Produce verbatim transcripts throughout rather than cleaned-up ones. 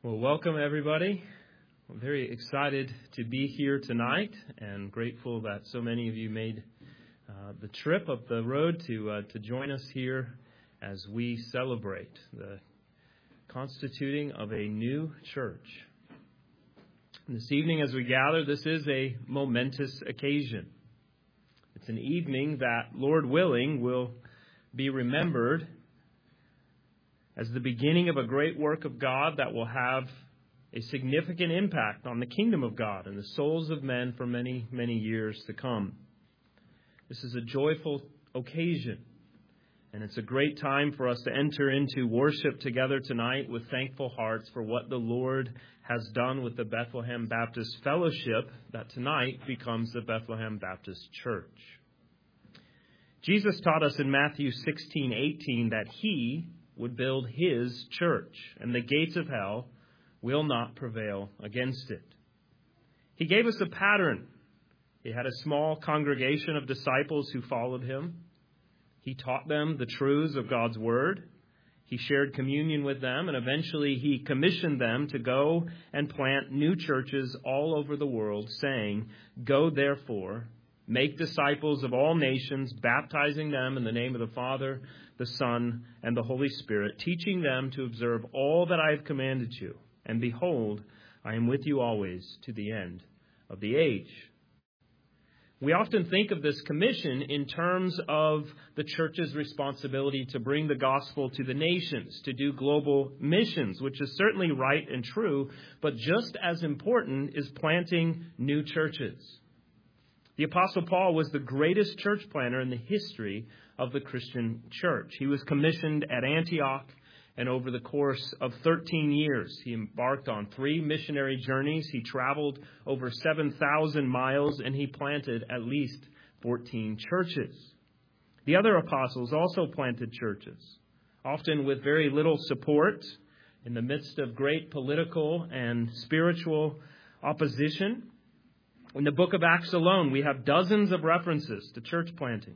Well, welcome everybody. I'm very excited to be here tonight and grateful that so many of you made uh, the trip up the road to uh, to join us here as we celebrate the constituting of a new church. And this evening as we gather, this is a momentous occasion. It's an evening that, Lord willing, will be remembered as the beginning of a great work of God that will have a significant impact on the kingdom of God and the souls of men for many, many years to come. This is a joyful occasion, and it's a great time for us to enter into worship together tonight with thankful hearts for what the Lord has done with the Bethlehem Baptist Fellowship that tonight becomes the Bethlehem Baptist Church. Jesus taught us in Matthew sixteen eighteen that He would build His church, and the gates of hell will not prevail against it. He gave us a pattern. He had a small congregation of disciples who followed Him. He taught them the truths of God's Word. He shared communion with them, and eventually He commissioned them to go and plant new churches all over the world, saying, "Go therefore, make disciples of all nations, baptizing them in the name of the Father, the Son, and the Holy Spirit, teaching them to observe all that I have commanded you. And behold, I am with you always to the end of the age." We often think of this commission in terms of the church's responsibility to bring the gospel to the nations, to do global missions, which is certainly right and true, but just as important is planting new churches. The Apostle Paul was the greatest church planter in the history of the Christian church. He was commissioned at Antioch, and over the course of thirteen years, he embarked on three missionary journeys. He traveled over seven thousand miles, and he planted at least fourteen churches. The other apostles also planted churches, often with very little support, in the midst of great political and spiritual opposition. In the book of Acts alone, we have dozens of references to church planting.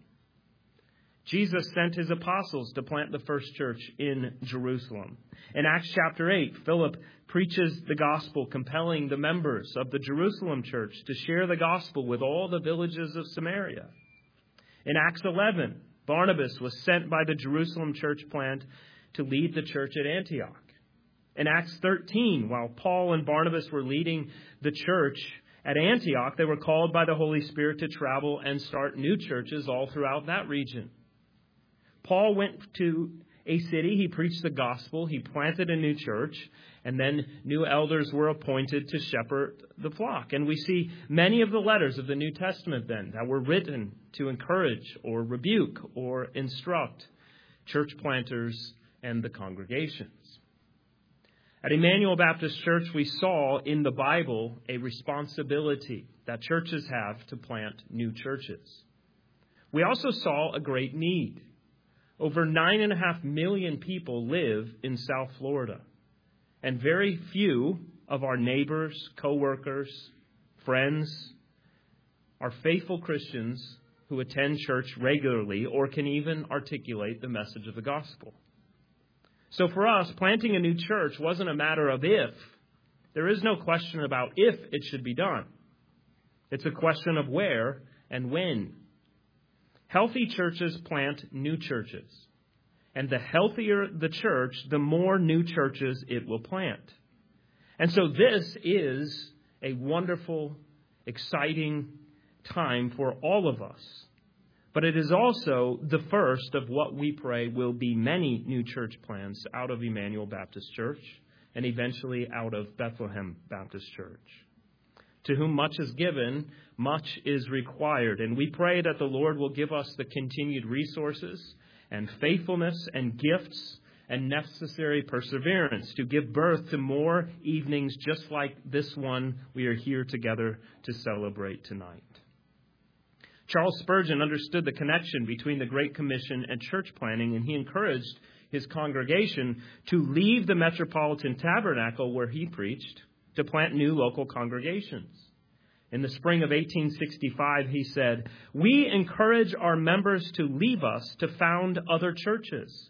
Jesus sent His apostles to plant the first church in Jerusalem. In Acts chapter eight, Philip preaches the gospel, compelling the members of the Jerusalem church to share the gospel with all the villages of Samaria. In Acts eleven, Barnabas was sent by the Jerusalem church plant to lead the church at Antioch. In Acts thirteen, while Paul and Barnabas were leading the church at Antioch, they were called by the Holy Spirit to travel and start new churches all throughout that region. Paul went to a city, he preached the gospel, he planted a new church, and then new elders were appointed to shepherd the flock. And we see many of the letters of the New Testament then that were written to encourage or rebuke or instruct church planters and the congregations. At Emmanuel Baptist Church, we saw in the Bible a responsibility that churches have to plant new churches. We also saw a great need. Over nine and a half million people live in South Florida, and very few of our neighbors, co-workers, friends are faithful Christians who attend church regularly or can even articulate the message of the gospel. So for us, planting a new church wasn't a matter of if. There is no question about if it should be done. It's a question of where and when. Healthy churches plant new churches. And the healthier the church, the more new churches it will plant. And so this is a wonderful, exciting time for all of us. But it is also the first of what we pray will be many new church plants out of Emmanuel Baptist Church and eventually out of Bethlehem Baptist Church. To whom much is given, much is required. And we pray that the Lord will give us the continued resources and faithfulness and gifts and necessary perseverance to give birth to more evenings just like this one we are here together to celebrate tonight. Charles Spurgeon understood the connection between the Great Commission and church planting, and he encouraged his congregation to leave the Metropolitan Tabernacle where he preached to plant new local congregations. In the spring of eighteen sixty-five, he said, "We encourage our members to leave us to found other churches.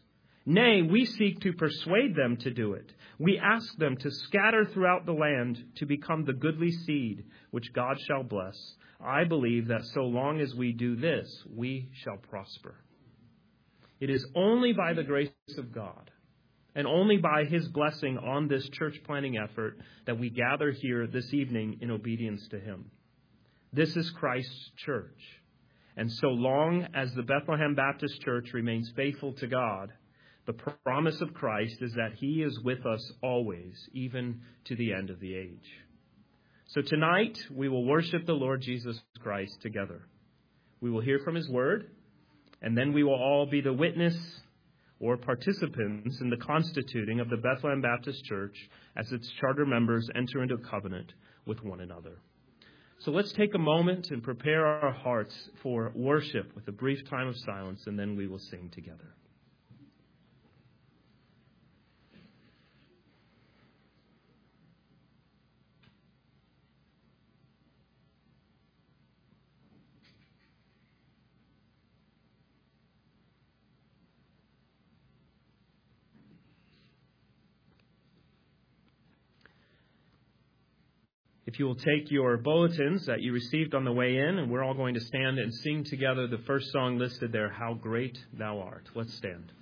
Nay, we seek to persuade them to do it. We ask them to scatter throughout the land to become the goodly seed which God shall bless. I believe that so long as we do this, we shall prosper. It is only by the grace of God and only by his blessing on this church planting effort that we gather here this evening in obedience to him. This is Christ's church. And so long as the Bethlehem Baptist Church remains faithful to God, the promise of Christ is that he is with us always, even to the end of the age. So tonight, we will worship the Lord Jesus Christ together. We will hear from his word, and then we will all be the witness or participants in the constituting of the Bethlehem Baptist Church as its charter members enter into covenant with one another. So let's take a moment and prepare our hearts for worship with a brief time of silence, and then we will sing together. If you will take your bulletins that you received on the way in, and we're all going to stand and sing together the first song listed there, How Great Thou Art. Let's stand.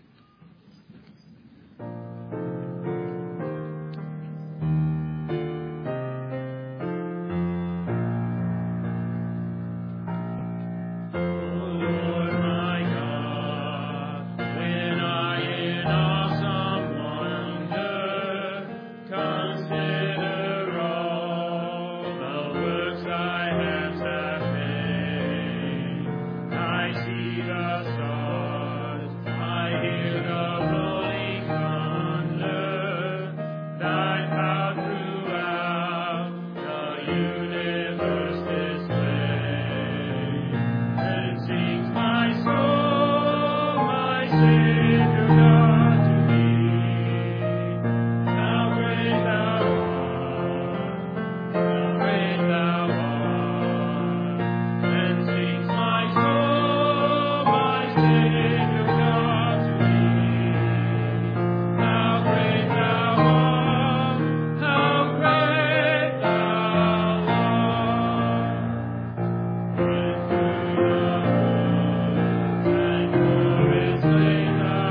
Praise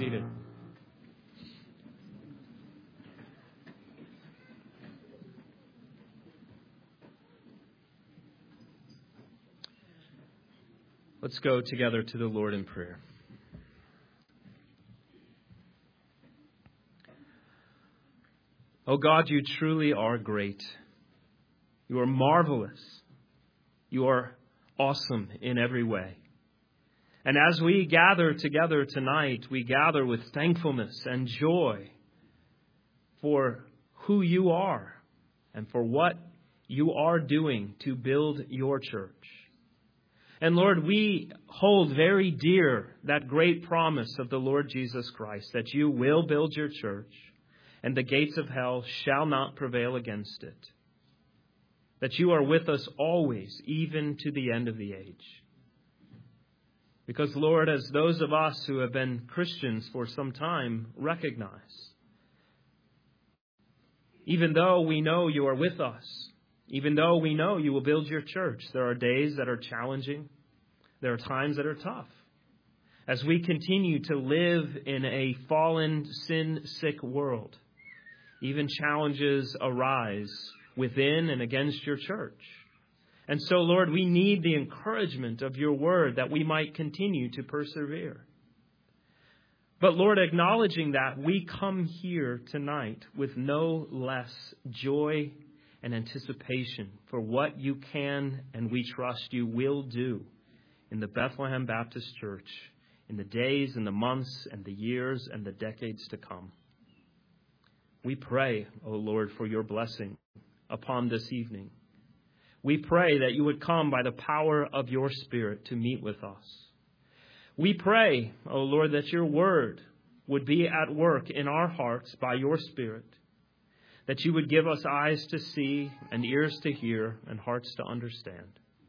seated. Let's go together to the Lord in prayer. Oh God, you truly are great. You are marvelous. You are awesome in every way. And as we gather together tonight, we gather with thankfulness and joy for who you are and for what you are doing to build your church. And Lord, we hold very dear that great promise of the Lord Jesus Christ, that you will build your church and the gates of hell shall not prevail against it. That you are with us always, even to the end of the age. Because, Lord, as those of us who have been Christians for some time recognize, even though we know you are with us, even though we know you will build your church, there are days that are challenging. There are times that are tough. As we continue to live in a fallen, sin-sick world, even challenges arise within and against your church. And so, Lord, we need the encouragement of your word that we might continue to persevere. But, Lord, acknowledging that, we come here tonight with no less joy and anticipation for what you can and we trust you will do in the Bethlehem Baptist Church in the days and the months and the years and the decades to come. We pray, O Lord, for your blessing upon this evening. We pray that you would come by the power of your Spirit to meet with us. We pray, O Lord, that your word would be at work in our hearts by your Spirit, that you would give us eyes to see and ears to hear and hearts to understand.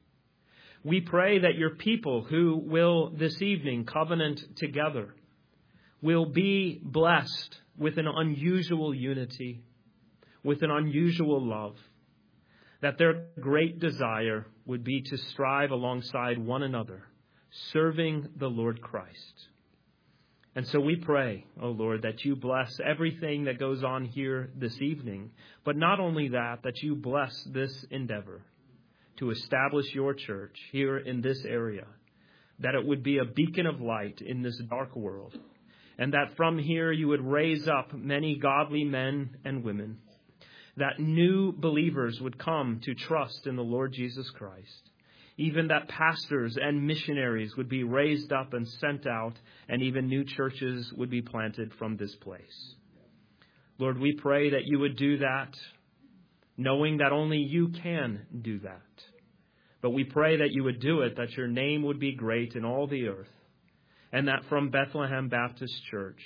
We pray that your people who will this evening covenant together will be blessed with an unusual unity, with an unusual love, that their great desire would be to strive alongside one another, serving the Lord Christ. And so we pray, O Lord, that you bless everything that goes on here this evening, but not only that, that you bless this endeavor to establish your church here in this area, that it would be a beacon of light in this dark world, and that from here you would raise up many godly men and women, that new believers would come to trust in the Lord Jesus Christ, even that pastors and missionaries would be raised up and sent out, and even new churches would be planted from this place. Lord, we pray that you would do that, knowing that only you can do that. But we pray that you would do it, that your name would be great in all the earth, and that from Bethlehem Baptist Church,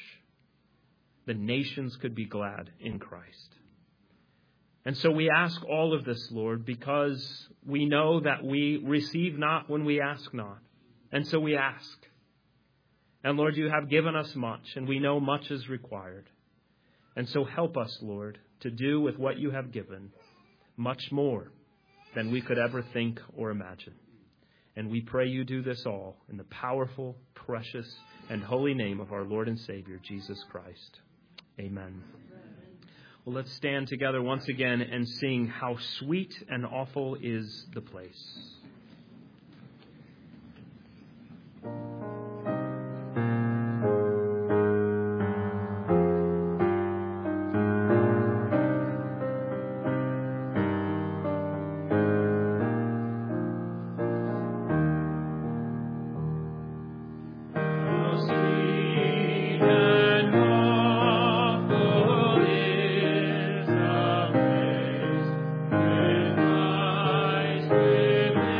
the nations could be glad in Christ. And so we ask all of this, Lord, because we know that we receive not when we ask not. And so we ask. And Lord, you have given us much, and we know much is required. And so help us, Lord, to do with what you have given much more than we could ever think or imagine. And we pray you do this all in the powerful, precious, and holy name of our Lord and Savior, Jesus Christ. Amen. Well, let's stand together once again and sing How Sweet and Awful Is the Place. With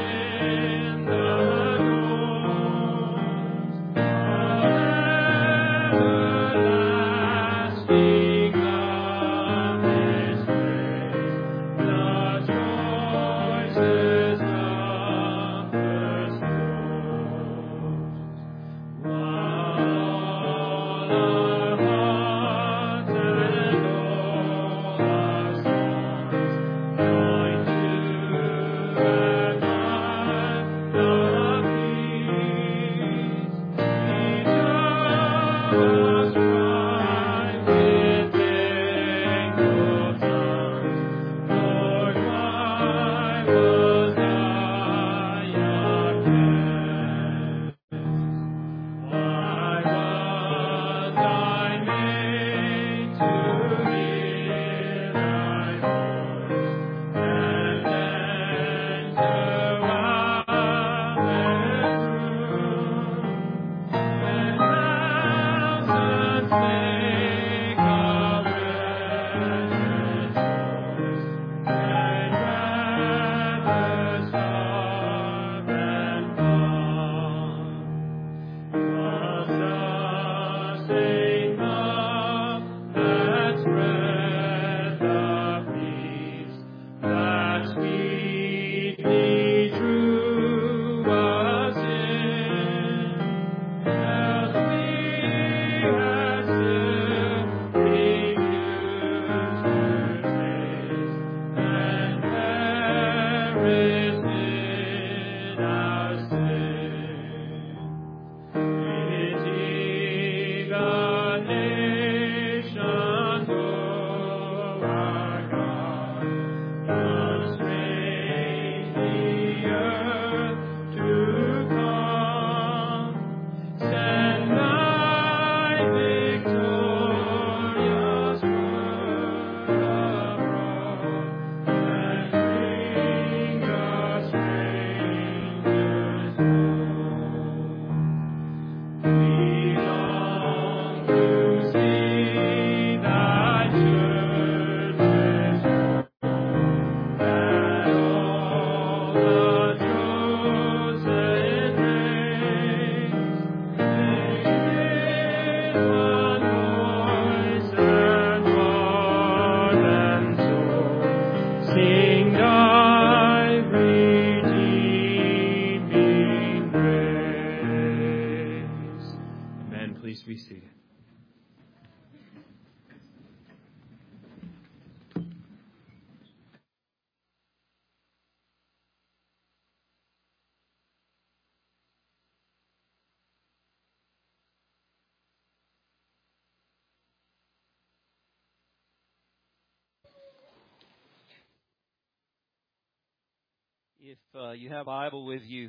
If uh, you have a Bible with you,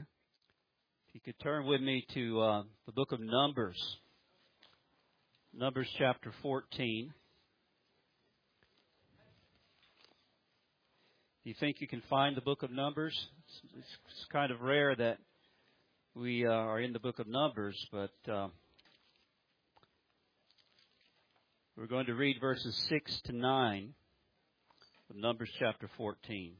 if you could turn with me to uh, the book of Numbers, Numbers chapter fourteen. Do you think you can find the book of Numbers? It's, it's kind of rare that we uh, are in the book of Numbers, but uh, we're going to read verses six to nine of Numbers chapter fourteen.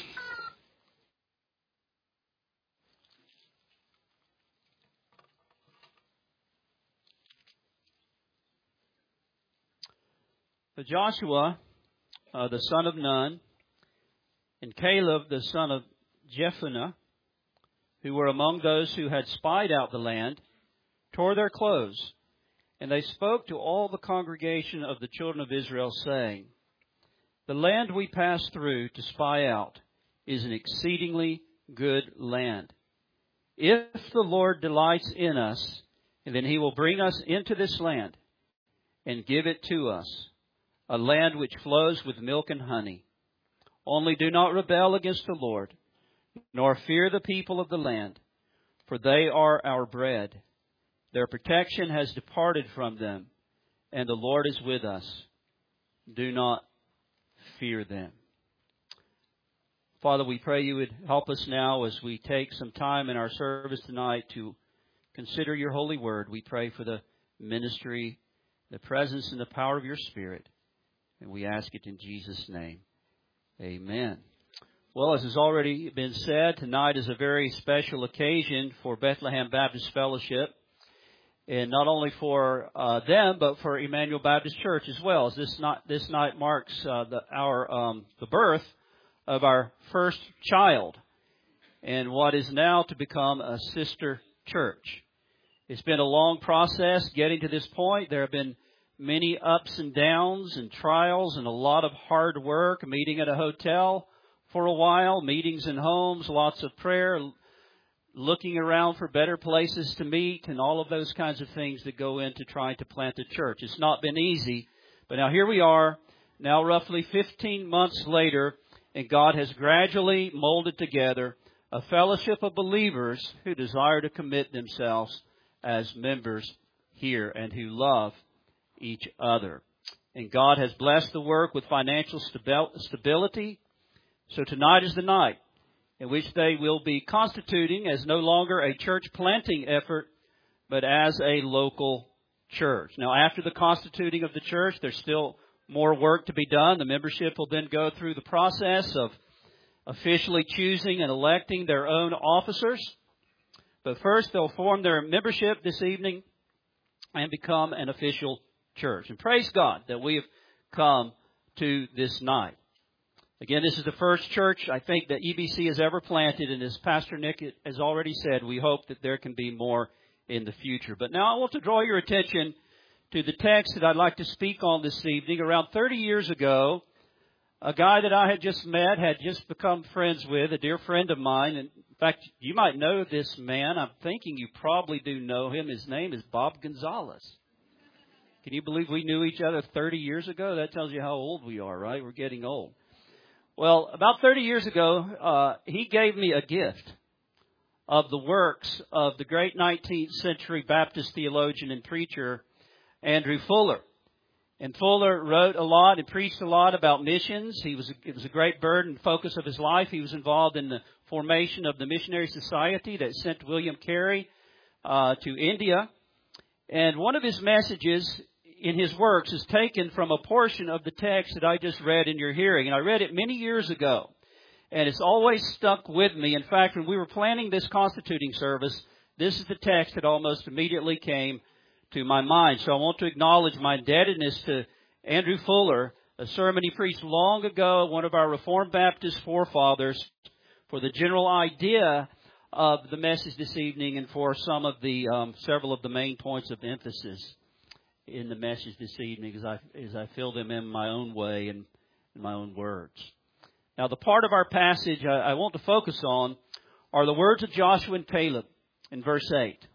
But Joshua, uh, the son of Nun, and Caleb, the son of Jephunneh, who were among those who had spied out the land, tore their clothes, and they spoke to all the congregation of the children of Israel, saying, "The land we passed through to spy out is an exceedingly good land. If the Lord delights in us, then He will bring us into this land and give it to us, a land which flows with milk and honey. Only do not rebel against the Lord, nor fear the people of the land, for they are our bread. Their protection has departed from them, and the Lord is with us. Do not fear them." Father, we pray you would help us now as we take some time in our service tonight to consider your holy word. We pray for the ministry, the presence and the power of your Spirit. And we ask it in Jesus' name. Amen. Well, as has already been said, tonight is a very special occasion for Bethlehem Baptist Fellowship. And not only for uh, them, but for Emmanuel Baptist Church as well. As this night, this night marks uh, the, our um, the birth of our first child, and what is now to become a sister church. It's been a long process getting to this point. There have been many ups and downs and trials and a lot of hard work, meeting at a hotel for a while, meetings in homes, lots of prayer, looking around for better places to meet, and all of those kinds of things that go into trying to plant a church. It's not been easy, but now here we are, now roughly fifteen months later, and God has gradually molded together a fellowship of believers who desire to commit themselves as members here and who love each other. And God has blessed the work with financial stability. So tonight is the night in which they will be constituting as no longer a church planting effort, but as a local church. Now, after the constituting of the church, there's still more work to be done. The membership will then go through the process of officially choosing and electing their own officers. But first, they'll form their membership this evening and become an official church. And praise God that we have come to this night. Again, this is the first church I think that E B C has ever planted. And as Pastor Nick has already said, we hope that there can be more in the future. But now I want to draw your attention to the text that I'd like to speak on this evening. Around thirty years ago, a guy that I had just met, had just become friends with, a dear friend of mine. And in fact, you might know this man. I'm thinking you probably do know him. His name is Bob Gonzalez. Can you believe we knew each other thirty years ago? That tells you how old we are, right? We're getting old. Well, about thirty years ago, uh, he gave me a gift of the works of the great nineteenth century Baptist theologian and preacher, Andrew Fuller. And Fuller wrote a lot and preached a lot about missions. He was, it was a great burden and focus of his life. He was involved in the formation of the Missionary Society that sent William Carey uh, to India. And one of his messages in his works is taken from a portion of the text that I just read in your hearing. And I read it many years ago. And it's always stuck with me. In fact, when we were planning this constituting service, this is the text that almost immediately came to my mind. So I want to acknowledge my indebtedness to Andrew Fuller, a sermon he preached long ago, one of our Reformed Baptist forefathers, for the general idea of the message this evening and for some of the um, several of the main points of emphasis in the message this evening as I as I fill them in my own way and in my own words. Now, the part of our passage I, I want to focus on are the words of Joshua and Caleb in verse eight.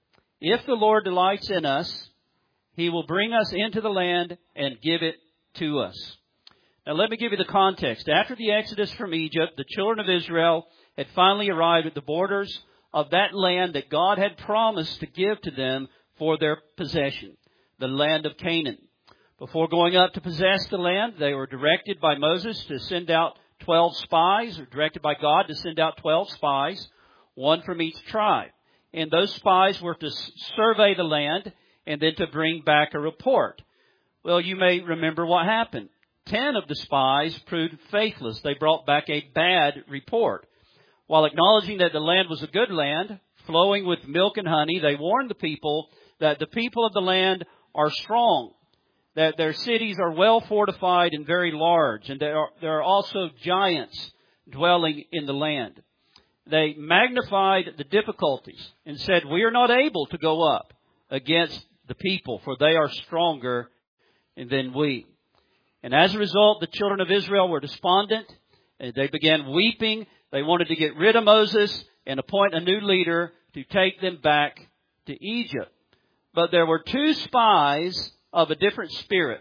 If the Lord delights in us, He will bring us into the land and give it to us. Now, let me give you the context. After the exodus from Egypt, the children of Israel had finally arrived at the borders of that land that God had promised to give to them for their possession, the land of Canaan. Before going up to possess the land, they were directed by Moses to send out twelve spies, or directed by God to send out twelve spies, one from each tribe. And those spies were to survey the land and then to bring back a report. Well, you may remember what happened. Ten of the spies proved faithless. They brought back a bad report. While acknowledging that the land was a good land, flowing with milk and honey, they warned the people that the people of the land are strong, that their cities are well fortified and very large, and there are, there are also giants dwelling in the land. They magnified the difficulties and said, we are not able to go up against the people, for they are stronger than we. And as a result, the children of Israel were despondent. They began weeping. They wanted to get rid of Moses and appoint a new leader to take them back to Egypt. But there were two spies of a different spirit,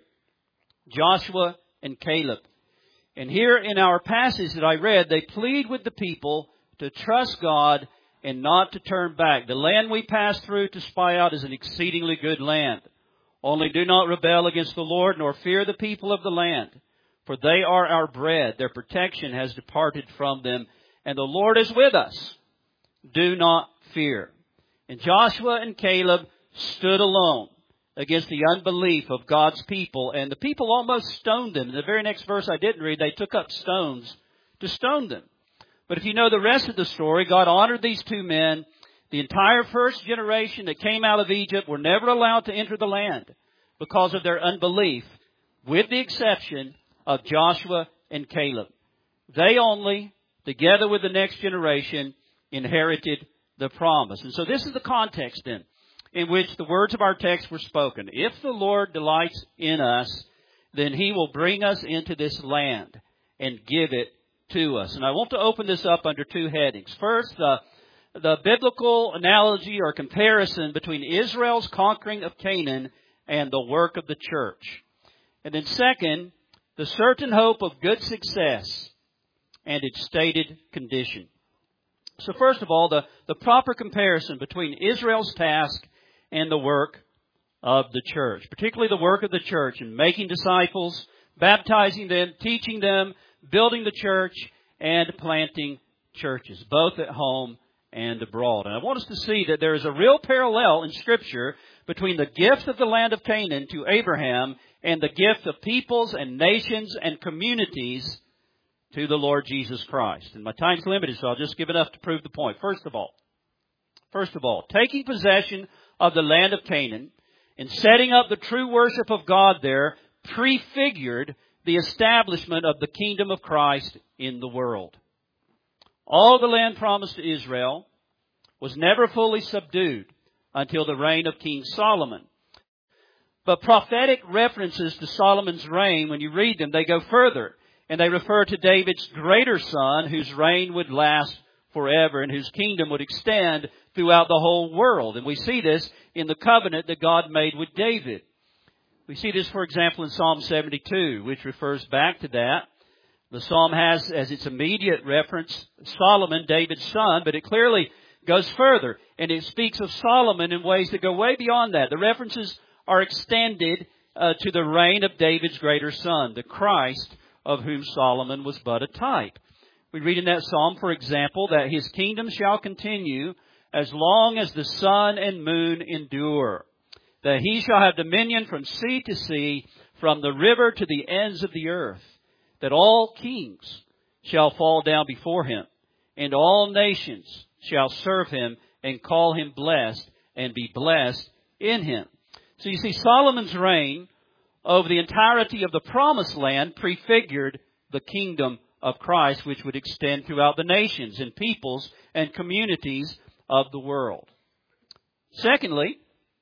Joshua and Caleb. And here in our passage that I read, they plead with the people to trust God and not to turn back. The land we pass through to spy out is an exceedingly good land. Only do not rebel against the Lord, nor fear the people of the land, for they are our bread. Their protection has departed from them, and the Lord is with us. Do not fear. And Joshua and Caleb stood alone against the unbelief of God's people, and the people almost stoned them. In the very next verse I didn't read, they took up stones to stone them. But if you know the rest of the story, God honored these two men. The entire first generation that came out of Egypt were never allowed to enter the land because of their unbelief, with the exception of Joshua and Caleb. They only, together with the next generation, inherited the promise. And so this is the context then in which the words of our text were spoken. If the Lord delights in us, then He will bring us into this land and give it to us. And I want to open this up under two headings. First, the, the biblical analogy or comparison between Israel's conquering of Canaan and the work of the church. And then second, the certain hope of good success and its stated condition. So first of all, the, the proper comparison between Israel's task and the work of the church, particularly the work of the church in making disciples, baptizing them, teaching them, building the church, and planting churches, both at home and abroad. And I want us to see that there is a real parallel in Scripture between the gift of the land of Canaan to Abraham and the gift of peoples and nations and communities to the Lord Jesus Christ. And my time's limited, so I'll just give enough to prove the point. First of all, first of all, taking possession of the land of Canaan and setting up the true worship of God there prefigured the establishment of the kingdom of Christ in the world. All the land promised to Israel was never fully subdued until the reign of King Solomon. But prophetic references to Solomon's reign, when you read them, they go further. And they refer to David's greater son, whose reign would last forever and whose kingdom would extend throughout the whole world. And we see this in the covenant that God made with David. We see this, for example, in Psalm seventy-two, which refers back to that. The psalm has as its immediate reference Solomon, David's son, but it clearly goes further. And it speaks of Solomon in ways that go way beyond that. The references are extended uh, to the reign of David's greater son, the Christ, of whom Solomon was but a type. We read in that psalm, for example, that his kingdom shall continue as long as the sun and moon endure, that he shall have dominion from sea to sea, from the river to the ends of the earth, that all kings shall fall down before him, and all nations shall serve him and call him blessed and be blessed in him. So you see, Solomon's reign over the entirety of the promised land prefigured the kingdom of Christ, which would extend throughout the nations and peoples and communities of the world. Secondly,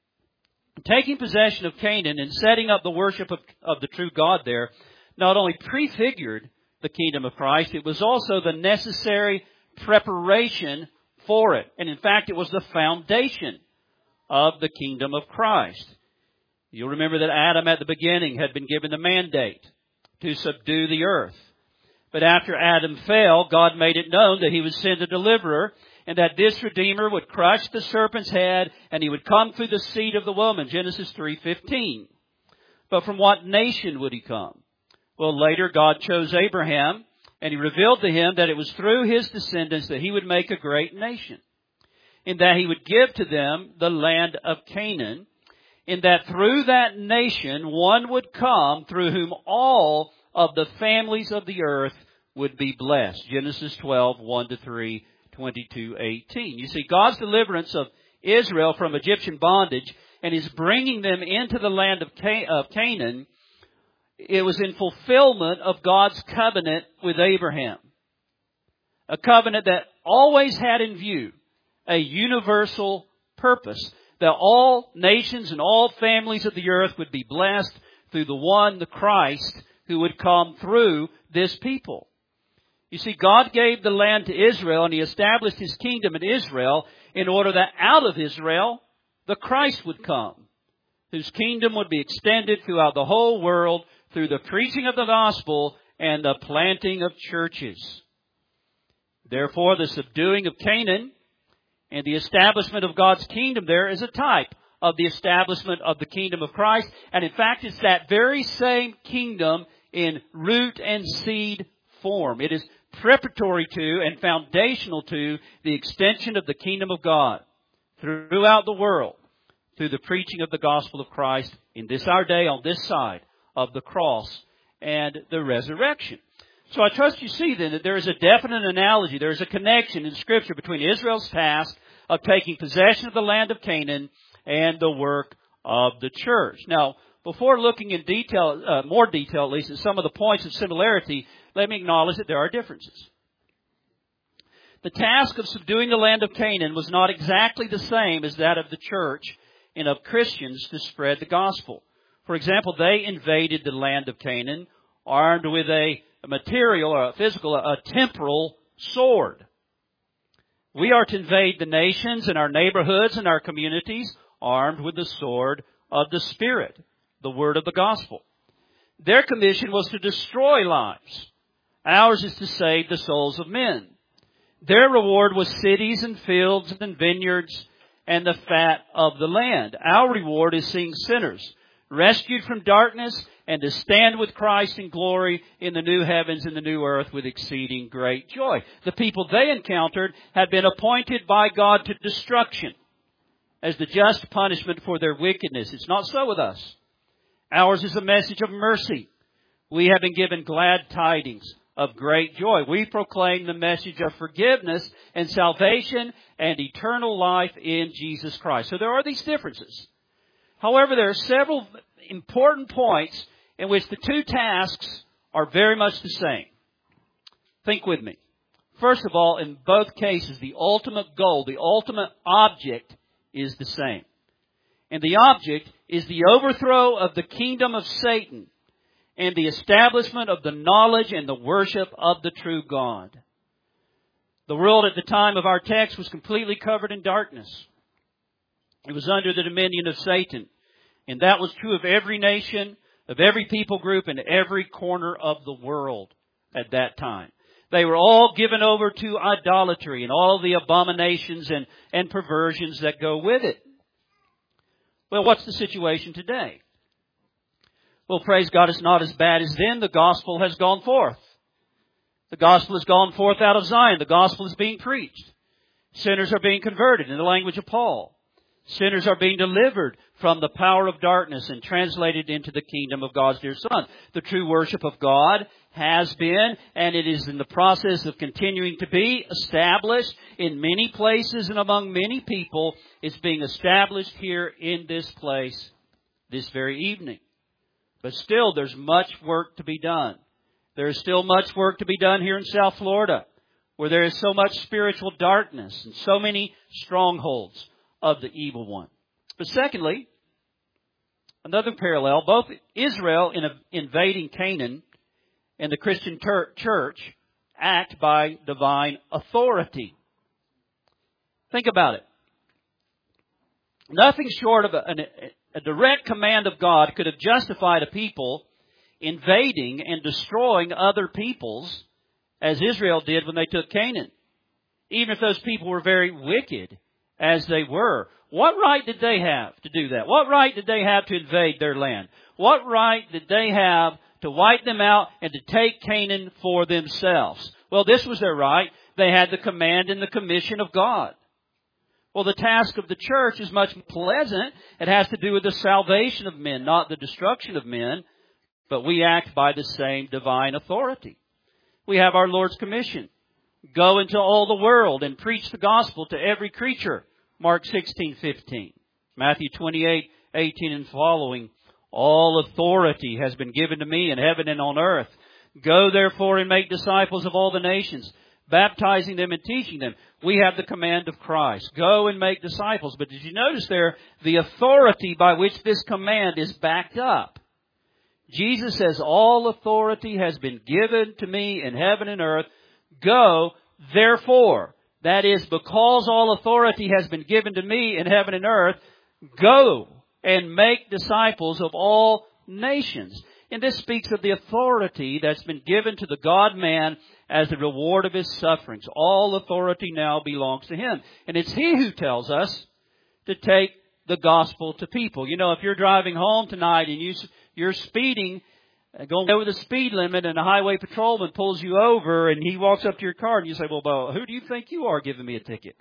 taking possession of Canaan and setting up the worship of, of the true God there not only prefigured the kingdom of Christ, it was also the necessary preparation for it. And in fact, it was the foundation of the kingdom of Christ. You'll remember that Adam at the beginning had been given the mandate to subdue the earth. But after Adam fell, God made it known that he would send a deliverer, and that this Redeemer would crush the serpent's head, and he would come through the seed of the woman, Genesis three fifteen. But from what nation would he come? Well, later God chose Abraham, and he revealed to him that it was through his descendants that he would make a great nation, in that he would give to them the land of Canaan, in that through that nation one would come through whom all of the families of the earth would be blessed. Genesis twelve, one to three, twenty-two, eighteen. You see, God's deliverance of Israel from Egyptian bondage and His bringing them into the land of, Can- of Canaan, it was in fulfillment of God's covenant with Abraham. A covenant that always had in view a universal purpose, that all nations and all families of the earth would be blessed through the one, the Christ, who would come through this people. You see, God gave the land to Israel, and He established His kingdom in Israel in order that out of Israel, the Christ would come, whose kingdom would be extended throughout the whole world through the preaching of the gospel and the planting of churches. Therefore, the subduing of Canaan and the establishment of God's kingdom there is a type of the establishment of the kingdom of Christ. And in fact, it's that very same kingdom in root and seed form. It is preparatory to and foundational to the extension of the kingdom of God throughout the world through the preaching of the gospel of Christ in this our day on this side of the cross and the resurrection. So I trust you see then that there is a definite analogy, there is a connection in Scripture between Israel's task of taking possession of the land of Canaan and the work of the church. Now, before looking in detail, uh, more detail at least, at some of the points of similarity, let me acknowledge that there are differences. The task of subduing the land of Canaan was not exactly the same as that of the church and of Christians to spread the gospel. For example, they invaded the land of Canaan armed with a, a material or a physical, a, a temporal sword. We are to invade the nations and our neighborhoods and our communities armed with the sword of the Spirit, the word of the gospel. Their commission was to destroy lives. Ours is to save the souls of men. Their reward was cities and fields and vineyards and the fat of the land. Our reward is seeing sinners rescued from darkness, and to stand with Christ in glory in the new heavens and the new earth with exceeding great joy. The people they encountered had been appointed by God to destruction as the just punishment for their wickedness. It's not so with us. Ours is a message of mercy. We have been given glad tidings of great joy. We proclaim the message of forgiveness and salvation and eternal life in Jesus Christ. So there are these differences. However, there are several important points in which the two tasks are very much the same. Think with me. First of all, in both cases, the ultimate goal, the ultimate object is the same. And the object is the overthrow of the kingdom of Satan and the establishment of the knowledge and the worship of the true God. The world at the time of our text was completely covered in darkness. It was under the dominion of Satan. And that was true of every nation, of every people group, and every corner of the world at that time. They were all given over to idolatry and all the abominations and, and perversions that go with it. Well, what's the situation today? Well, praise God, it's not as bad as then. The gospel has gone forth. The gospel has gone forth out of Zion. The gospel is being preached. Sinners are being converted in the language of Paul. Sinners are being delivered from the power of darkness and translated into the kingdom of God's dear Son. The true worship of God has been, and it is in the process of continuing to be, established in many places and among many people. It's being established here in this place this very evening. But still, there's much work to be done. There is still much work to be done here in South Florida, where there is so much spiritual darkness and so many strongholds of the evil one. But secondly, another parallel, both Israel in invading Canaan and the Christian ter- church act by divine authority. Think about it. Nothing short of a, a, a direct command of God could have justified a people invading and destroying other peoples as Israel did when they took Canaan. Even if those people were very wicked as they were. What right did they have to do that? What right did they have to invade their land? What right did they have to wipe them out and to take Canaan for themselves? Well, this was their right. They had the command and the commission of God. Well, the task of the church is much pleasant. It has to do with the salvation of men, not the destruction of men. But we act by the same divine authority. We have our Lord's commission. Go into all the world and preach the gospel to every creature. Mark sixteen fifteen. Matthew twenty-eight eighteen and following. All authority has been given to me in heaven and on earth. Go therefore and make disciples of all the nations, baptizing them and teaching them. We have the command of Christ. Go and make disciples. But did you notice there the authority by which this command is backed up? Jesus says, all authority has been given to me in heaven and earth. Go, therefore. That is, because all authority has been given to me in heaven and earth, go and make disciples of all nations. And this speaks of the authority that's been given to the God-man as the reward of His sufferings. All authority now belongs to Him. And it's He who tells us to take the gospel to people. You know, if you're driving home tonight and you, you're speeding, going over the speed limit, and a highway patrolman pulls you over and he walks up to your car and you say, well, well, who do you think you are giving me a ticket?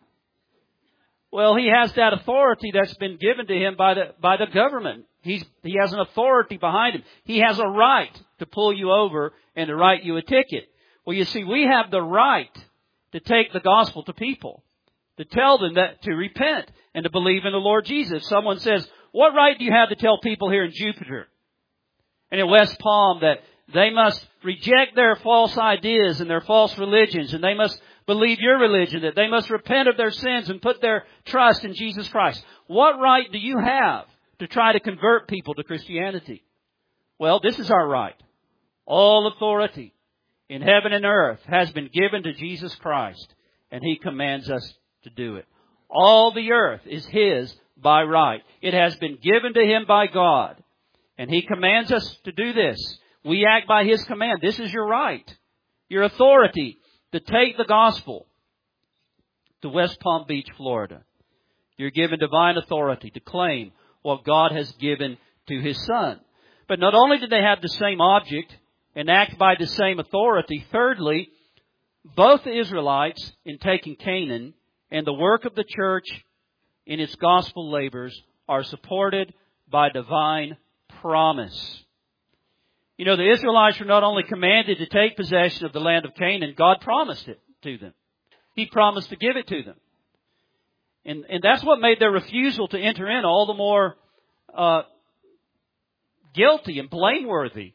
Well, he has that authority that's been given to him by the by the government. He's he has an authority behind him. He has a right to pull you over and to write you a ticket. Well, you see, we have the right to take the gospel to people, to tell them that to repent and to believe in the Lord Jesus. Someone says, what right do you have to tell people here in Jupiter and in West Palm that they must reject their false ideas and their false religions, and they must believe your religion, that they must repent of their sins and put their trust in Jesus Christ? What right do you have to try to convert people to Christianity? Well, this is our right. All authority in heaven and earth has been given to Jesus Christ, and He commands us to do it. All the earth is His by right. It has been given to Him by God, and He commands us to do this. We act by His command. This is your right, your authority to take the gospel to West Palm Beach, Florida. You're given divine authority to claim what God has given to His Son. But not only did they have the same object and act by the same authority, thirdly, both the Israelites in taking Canaan and the work of the church in its gospel labors are supported by divine promise. You know, the Israelites were not only commanded to take possession of the land of Canaan, God promised it to them. He promised to give it to them. And, and that's what made their refusal to enter in all the more uh, guilty and blameworthy.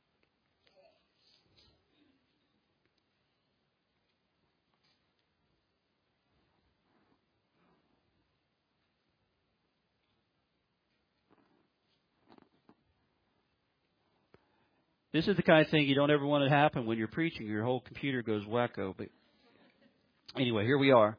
This is the kind of thing you don't ever want to happen when you're preaching. Your whole computer goes wacko. But anyway, here we are.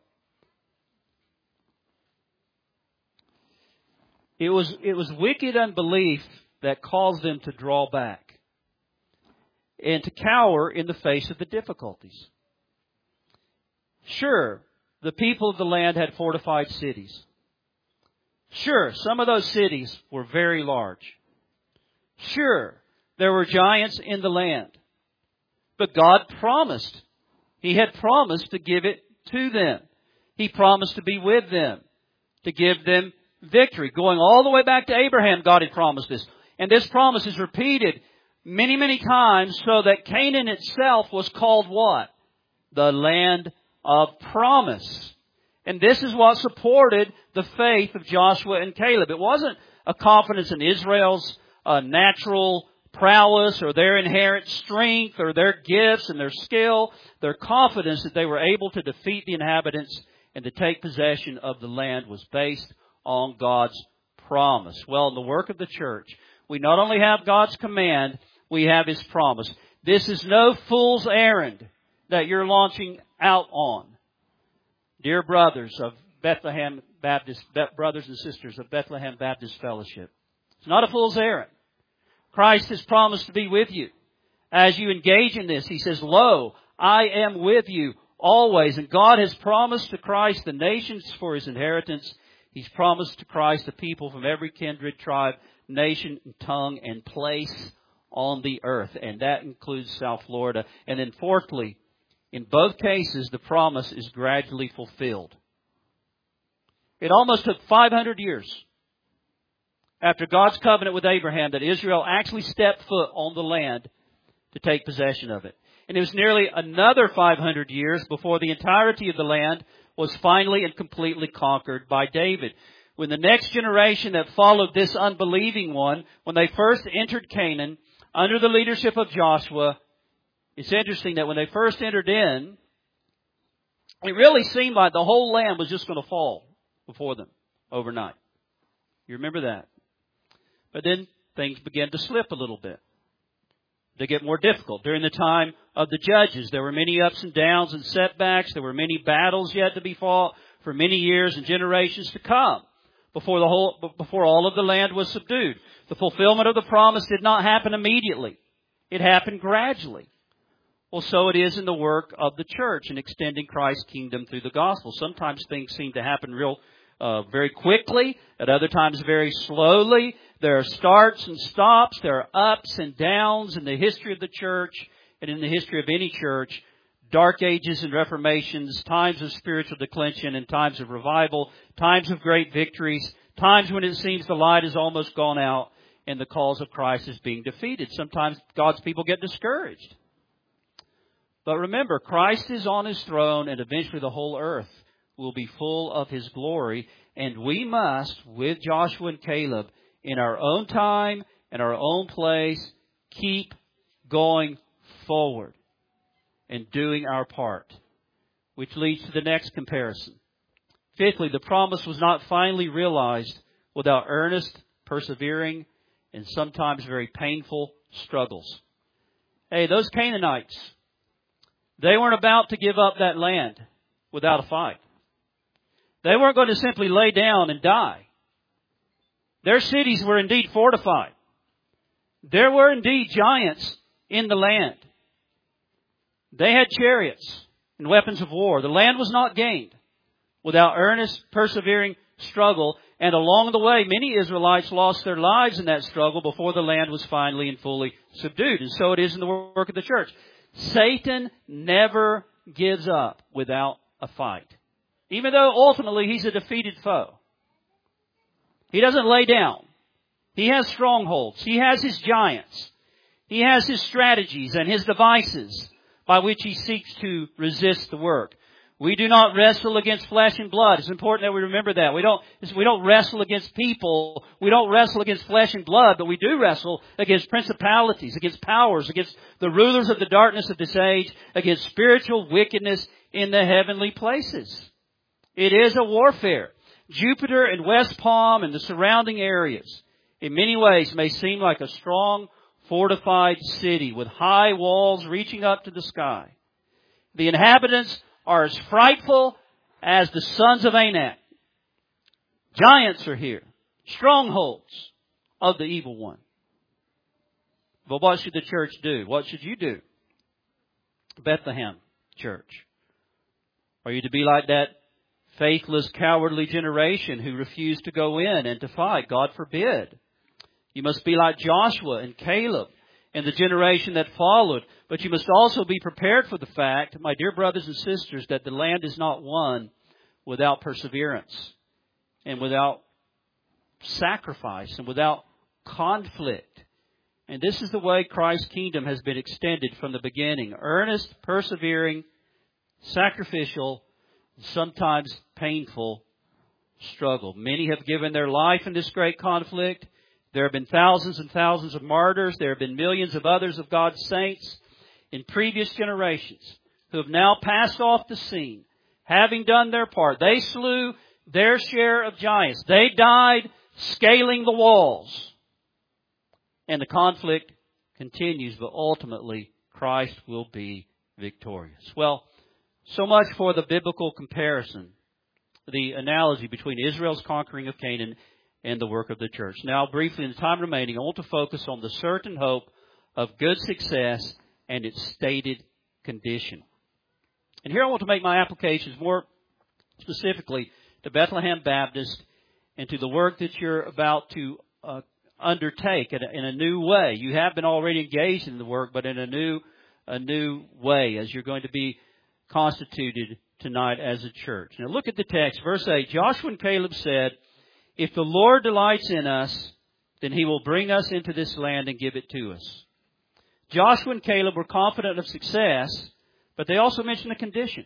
It was, it was wicked unbelief that caused them to draw back and to cower in the face of the difficulties. Sure, the people of the land had fortified cities. Sure, some of those cities were very large. Sure, there were giants in the land. But God promised. He had promised to give it to them. He promised to be with them, to give them victory. Going all the way back to Abraham, God had promised this. And this promise is repeated many, many times so that Canaan itself was called what? The land of promise. And this is what supported the faith of Joshua and Caleb. It wasn't a confidence in Israel's uh, natural prowess or their inherent strength or their gifts and their skill. Their confidence that they were able to defeat the inhabitants and to take possession of the land was based on God's promise. Well, in the work of the church, we not only have God's command, we have His promise. This is no fool's errand that you're launching out on. Dear brothers of Bethlehem Baptist, brothers and sisters of Bethlehem Baptist Fellowship, it's not a fool's errand. Christ has promised to be with you. As you engage in this, He says, "Lo, I am with you always." And God has promised to Christ the nations for His inheritance. He's promised to Christ the people from every kindred, tribe, nation, tongue, and place on the earth. And that includes South Florida. And then fourthly, in both cases, the promise is gradually fulfilled. It almost took five hundred years after God's covenant with Abraham that Israel actually stepped foot on the land to take possession of it. And it was nearly another five hundred years before the entirety of the land was finally and completely conquered by David. When the next generation that followed this unbelieving one, when they first entered Canaan under the leadership of Joshua, it's interesting that when they first entered in, it really seemed like the whole land was just going to fall before them overnight. You remember that? But then things began to slip a little bit. They get more difficult. During the time of the judges, there were many ups and downs and setbacks. There were many battles yet to be fought for many years and generations to come before the whole, before all of the land was subdued. The fulfillment of the promise did not happen immediately. It happened gradually. Well, so it is in the work of the church in extending Christ's kingdom through the gospel. Sometimes things seem to happen real Uh, very quickly, at other times very slowly. There are starts and stops. There are ups and downs in the history of the church and in the history of any church. Dark ages and reformations, times of spiritual declension and times of revival, times of great victories, times when it seems the light has almost gone out and the cause of Christ is being defeated. Sometimes God's people get discouraged. But remember, Christ is on His throne and eventually the whole earth will be full of His glory. And we must, with Joshua and Caleb, in our own time, in our own place, keep going forward and doing our part. Which leads to the next comparison. Fifthly, the promise was not finally realized without earnest, persevering, and sometimes very painful struggles. Hey, those Canaanites, they weren't about to give up that land without a fight. They weren't going to simply lay down and die. Their cities were indeed fortified. There were indeed giants in the land. They had chariots and weapons of war. The land was not gained without earnest, persevering struggle And along the way, many Israelites lost their lives in that struggle before the land was finally and fully subdued. And so it is in the work of the church. Satan never gives up without a fight. Even though ultimately he's a defeated foe. He doesn't lay down. He has strongholds. He has his giants. He has his strategies and his devices by which he seeks to resist the work. We do not wrestle against flesh and blood. It's important that we remember that. We don't, we don't wrestle against people. We don't wrestle against flesh and blood, but we do wrestle against principalities, against powers, against the rulers of the darkness of this age, against spiritual wickedness in the heavenly places. It is a warfare. Jupiter and West Palm and the surrounding areas, in many ways, may seem like a strong, fortified city with high walls reaching up to the sky. The inhabitants are as frightful as the sons of Anak. Giants are here. Strongholds of the evil one. But what should the church do? What should you do? Bethlehem Church. Are you to be like that faithless, cowardly generation who refused to go in and to fight? God forbid. You must be like Joshua and Caleb and the generation that followed. But you must also be prepared for the fact, my dear brothers and sisters, that the land is not won without perseverance and without sacrifice and without conflict. And this is the way Christ's kingdom has been extended from the beginning. Earnest, persevering, sacrificial, sometimes painful struggle. Many have given their life in this great conflict. There have been thousands and thousands of martyrs. There have been millions of others of God's saints in previous generations who have now passed off the scene, having done their part. They slew their share of giants. They died scaling the walls. And the conflict continues, but ultimately Christ will be victorious. Well, so much for the biblical comparison, the analogy between Israel's conquering of Canaan and the work of the church. Now, briefly, in the time remaining, I want to focus on the certain hope of good success and its stated condition. And here I want to make my applications more specifically to Bethlehem Baptist and to the work that you're about to uh, undertake in a, in a new way. You have been already engaged in the work, but in a new, a new way as you're going to be constituted tonight as a church. Now, look at the text, verse eight. Joshua and Caleb said, "If the Lord delights in us, then He will bring us into this land and give it to us." Joshua and Caleb were confident of success, but they also mentioned a condition.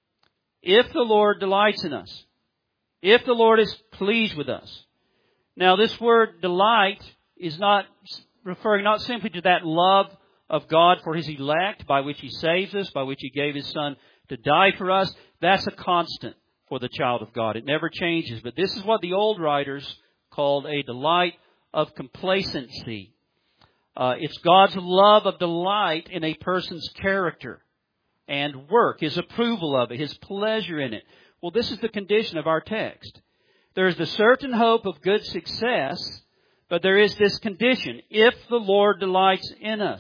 If the Lord delights in us, if the Lord is pleased with us. Now, this word delight is not referring not simply to that love of God for His elect, by which He saves us, by which He gave His Son to die for us. That's a constant for the child of God. It never changes. But this is what the old writers called a delight of complacency. Uh, it's God's love of delight in a person's character and work, His approval of it, His pleasure in it. Well, this is the condition of our text. There is the certain hope of good success, but there is this condition, if the Lord delights in us.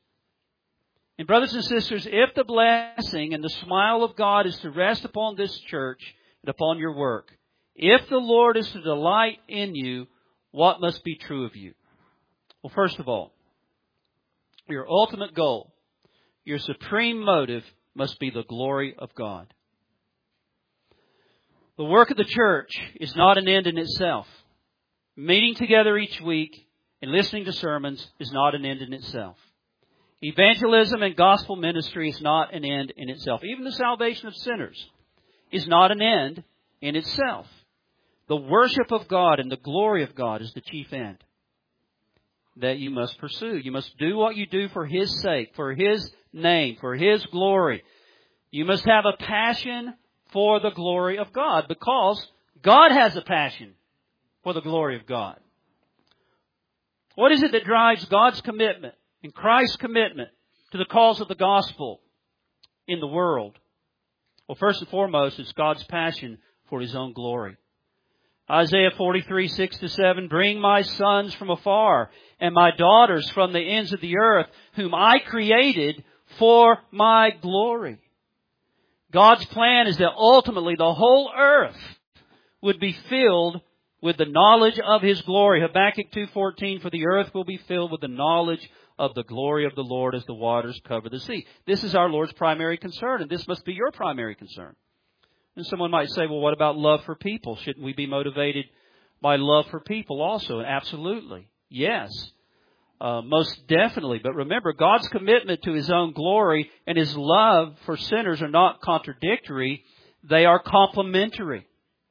And brothers and sisters, if the blessing and the smile of God is to rest upon this church and upon your work, if the Lord is to delight in you, what must be true of you? Well, first of all, your ultimate goal, your supreme motive must be the glory of God. The work of the church is not an end in itself. Meeting together each week and listening to sermons is not an end in itself. Evangelism and gospel ministry is not an end in itself. Even the salvation of sinners is not an end in itself. The worship of God and the glory of God is the chief end that you must pursue. You must do what you do for His sake, for His name, for His glory. You must have a passion for the glory of God, because God has a passion for the glory of God. What is it that drives God's commitment and Christ's commitment to the cause of the gospel in the world? Well, first and foremost, it's God's passion for His own glory. Isaiah forty-three, six to seven, "Bring my sons from afar and my daughters from the ends of the earth, whom I created for my glory." God's plan is that ultimately the whole earth would be filled with the knowledge of His glory. Habakkuk two fourteen, for the earth will be filled with the knowledge of the glory of the Lord as the waters cover the sea. This is our Lord's primary concern, and this must be your primary concern. And someone might say, well, what about love for people? Shouldn't we be motivated by love for people also? And absolutely. Yes. Uh, most definitely. But remember, God's commitment to His own glory and His love for sinners are not contradictory. They are complementary.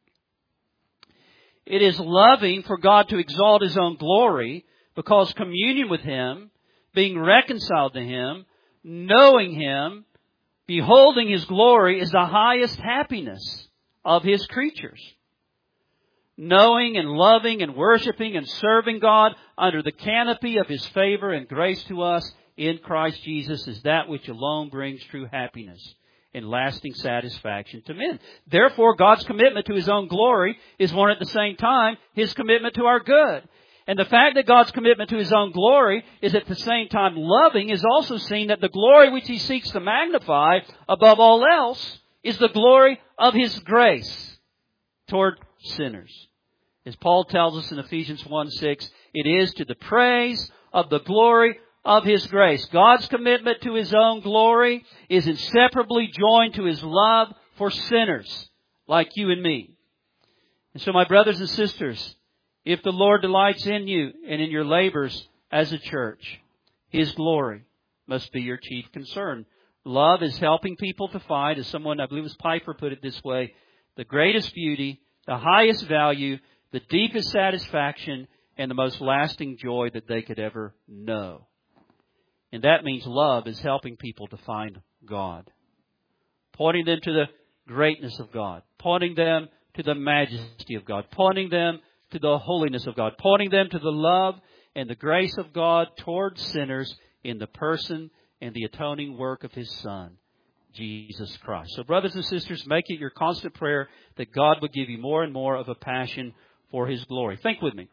It is loving for God to exalt His own glory because communion with Him, being reconciled to Him, knowing Him, beholding His glory is the highest happiness of His creatures. Knowing and loving and worshiping and serving God under the canopy of His favor and grace to us in Christ Jesus is that which alone brings true happiness and lasting satisfaction to men. Therefore, God's commitment to His own glory is one at the same time His commitment to our good. And the fact that God's commitment to His own glory is at the same time loving is also seen that the glory which He seeks to magnify above all else is the glory of His grace toward sinners. As Paul tells us in Ephesians one six, it is to the praise of the glory of His grace. God's commitment to His own glory is inseparably joined to His love for sinners like you and me. And so, my brothers and sisters, if the Lord delights in you and in your labors as a church, His glory must be your chief concern. Love is helping people to find, as someone, I believe it was Piper, put it this way, the greatest beauty, the highest value, the deepest satisfaction, and the most lasting joy that they could ever know. And that means love is helping people to find God. Pointing them to the greatness of God. Pointing them to the majesty of God. Pointing them to the holiness of God. Pointing them to the love and the grace of God towards sinners in the person and the atoning work of His Son, Jesus Christ. So brothers and sisters, make it your constant prayer that God would give you more and more of a passion for His glory. Think with me.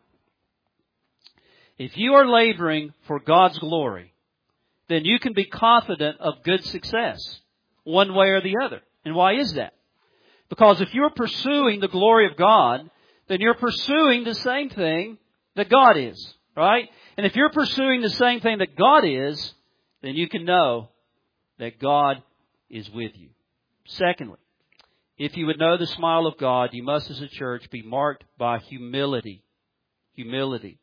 If you are laboring for God's glory, then you can be confident of good success, one way or the other. And why is that? Because if you're pursuing the glory of God, then you're pursuing the same thing that God is, right? And if you're pursuing the same thing that God is, then you can know that God is with you. Secondly, if you would know the smile of God, you must as a church be marked by humility. Humility.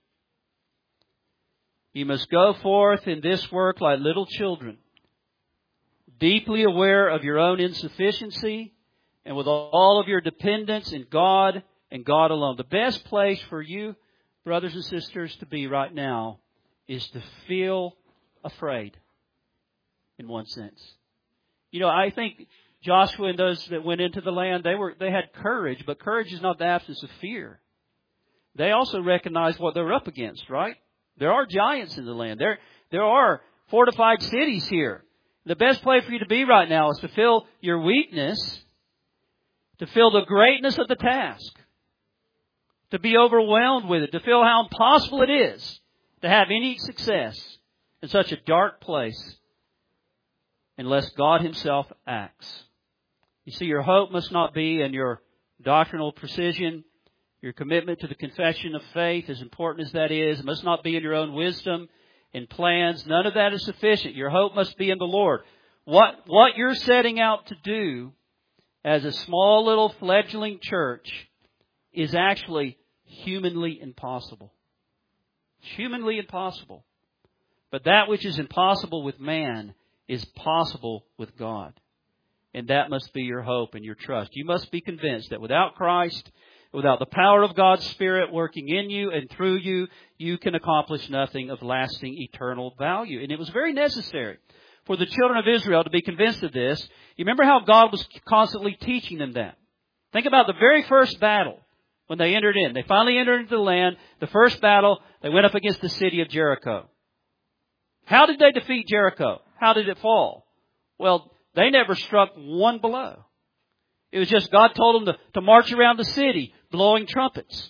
You must go forth in this work like little children, deeply aware of your own insufficiency and with all of your dependence in God and God alone. The best place for you, brothers and sisters, to be right now is to feel afraid, in one sense. You know, I think Joshua and those that went into the land, they were they had courage, but courage is not the absence of fear. They also recognized what they were up against, right? There are giants in the land. There, there are fortified cities here. The best place for you to be right now is to feel your weakness, to feel the greatness of the task, to be overwhelmed with it, to feel how impossible it is to have any success in such a dark place unless God Himself acts. You see, your hope must not be in your doctrinal precision, your commitment to the confession of faith, as important as that is. It must not be in your own wisdom and plans. None of that is sufficient. Your hope must be in the Lord. What, what you're setting out to do as a small little fledgling church is actually humanly impossible. It's humanly impossible. But that which is impossible with man is possible with God. And that must be your hope and your trust. You must be convinced that without Christ, without the power of God's Spirit working in you and through you, you can accomplish nothing of lasting eternal value. And it was very necessary for the children of Israel to be convinced of this. You remember how God was constantly teaching them that. Think about the very first battle when they entered in. They finally entered into the land. The first battle, they went up against the city of Jericho. How did they defeat Jericho? How did it fall? Well, they never struck one blow. It was just God told them to, to march around the city, blowing trumpets.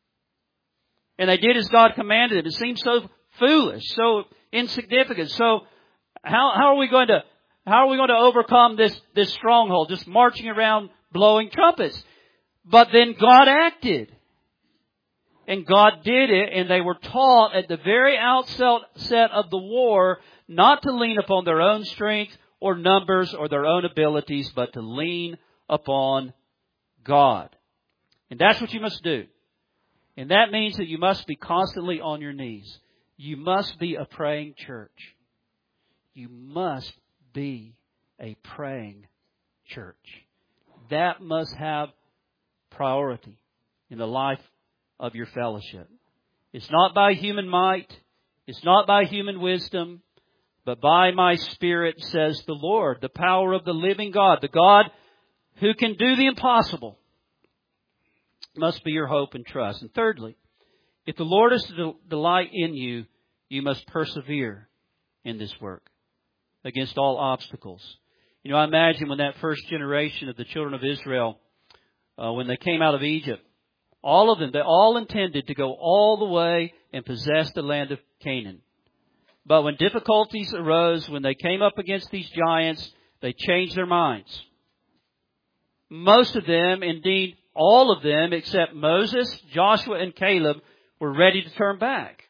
And they did as God commanded them. It seemed so foolish, so insignificant. So how, how are we going to how are we going to overcome this, this stronghold? Just marching around blowing trumpets. But then God acted. And God did it, and they were taught at the very outset of the war not to lean upon their own strength or numbers or their own abilities, but to lean upon God. And that's what you must do. And that means that you must be constantly on your knees. You must be a praying church. You must be a praying church. That must have priority in the life of your fellowship. It's not by human might. It's not by human wisdom. But by my Spirit, says the Lord, the power of the living God, the God who can do the impossible, must be your hope and trust. And thirdly, if the Lord is to delight in you, you must persevere in this work against all obstacles. You know, I imagine when that first generation of the children of Israel, uh, when they came out of Egypt, all of them, they all intended to go all the way and possess the land of Canaan. But when difficulties arose, when they came up against these giants, they changed their minds. Most of them, indeed all of them, except Moses, Joshua, and Caleb, were ready to turn back.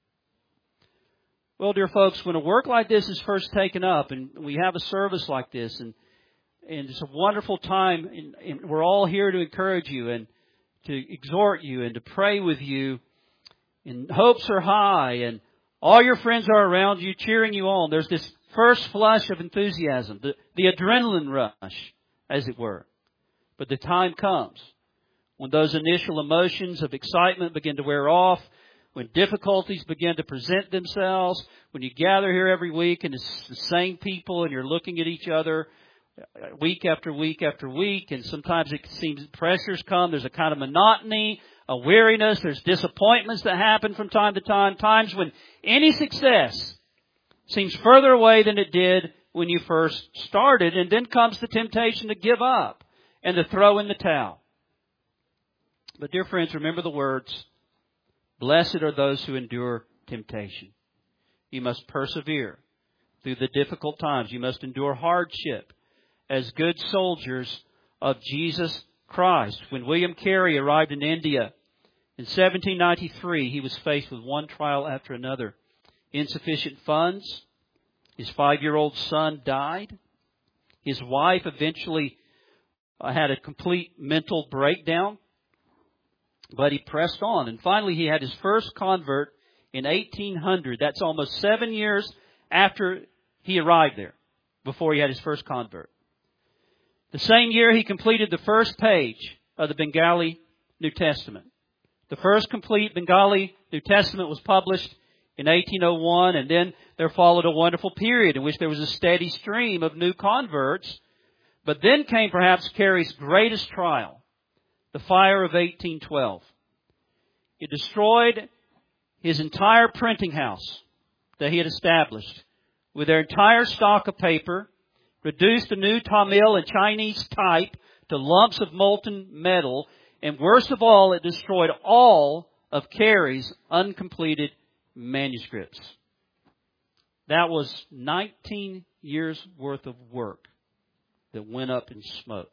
Well, dear folks, when a work like this is first taken up, and we have a service like this, and, and it's a wonderful time, and, and we're all here to encourage you and to exhort you and to pray with you, and hopes are high, and all your friends are around you cheering you on. There's this first flush of enthusiasm, the, the adrenaline rush, as it were. But the time comes when those initial emotions of excitement begin to wear off, when difficulties begin to present themselves, when you gather here every week and it's the same people and you're looking at each other week after week after week, and sometimes it seems pressures come. There's a kind of monotony, a weariness. There's disappointments that happen from time to time, times when any success seems further away than it did when you first started, and then comes the temptation to give up and to throw in the towel. But dear friends, remember the words, blessed are those who endure temptation. You must persevere through the difficult times. You must endure hardship as good soldiers of Jesus Christ. When William Carey arrived in India in seventeen ninety-three, he was faced with one trial after another. Insufficient funds. His five-year-old son died. His wife eventually had a complete mental breakdown. But he pressed on. And finally, he had his first convert in eighteen hundred. That's almost seven years after he arrived there, before he had his first convert. The same year, he completed the first page of the Bengali New Testament. The first complete Bengali New Testament was published in eighteen oh one, and then there followed a wonderful period in which there was a steady stream of new converts. But then came perhaps Carey's greatest trial, the fire of eighteen twelve. It destroyed his entire printing house that he had established with their entire stock of paper, reduced the new Tamil and Chinese type to lumps of molten metal, and worst of all, it destroyed all of Carey's uncompleted manuscripts. That was nineteen years worth of work that went up in smoke.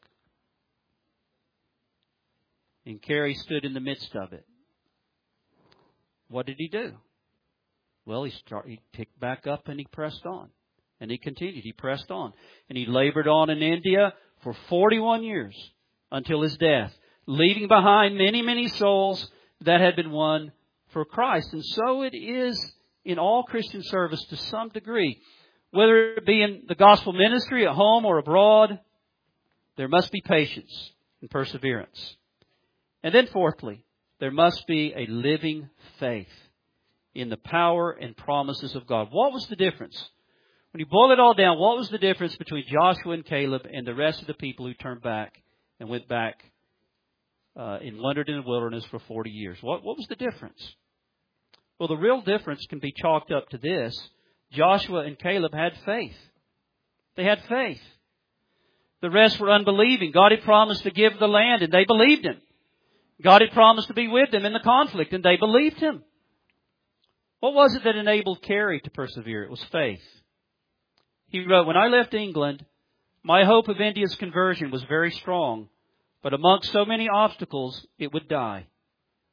And Carey stood in the midst of it. What did he do? Well, he, start, he picked back up and he pressed on. And he continued. He pressed on. And he labored on in India for forty-one years until his death, leaving behind many, many souls that had been won for Christ. And so it is in all Christian service to some degree. Whether it be in the gospel ministry at home or abroad, there must be patience and perseverance. And then fourthly, there must be a living faith in the power and promises of God. What was the difference? When you boil it all down, what was the difference between Joshua and Caleb and the rest of the people who turned back and went back uh, and wandered in the wilderness for forty years? What, what was the difference? Well, the real difference can be chalked up to this. Joshua and Caleb had faith. They had faith. The rest were unbelieving. God had promised to give the land, and they believed Him. God had promised to be with them in the conflict, and they believed Him. What was it that enabled Carey to persevere? It was faith. He wrote, when I left England, my hope of India's conversion was very strong, but amongst so many obstacles, it would die.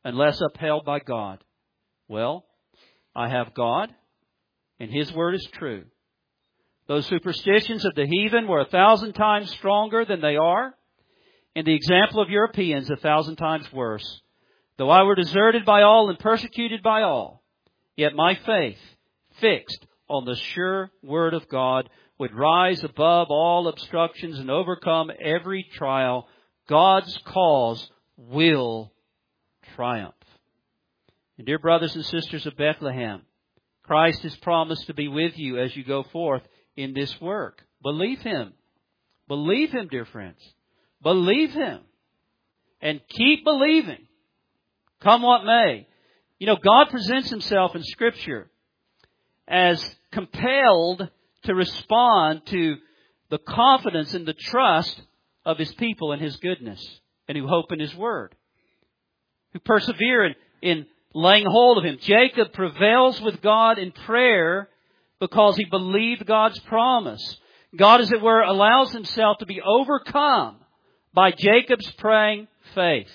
unless upheld by God. Well, I have God, and His Word is true. Those superstitions of the heathen were a thousand times stronger than they are, and the example of Europeans a thousand times worse. Though I were deserted by all and persecuted by all, yet my faith, fixed on the sure Word of God, would rise above all obstructions and overcome every trial. God's cause will triumph. And dear brothers and sisters of Bethlehem, Christ has promised to be with you as you go forth in this work. Believe Him. Believe Him, dear friends. Believe Him. And keep believing. Come what may. You know, God presents Himself in Scripture as compelled to respond to the confidence and the trust of His people in His goodness, and who hope in His Word, who persevere in, in laying hold of Him. Jacob prevails with God in prayer because he believed God's promise. God, as it were, allows Himself to be overcome by Jacob's praying faith.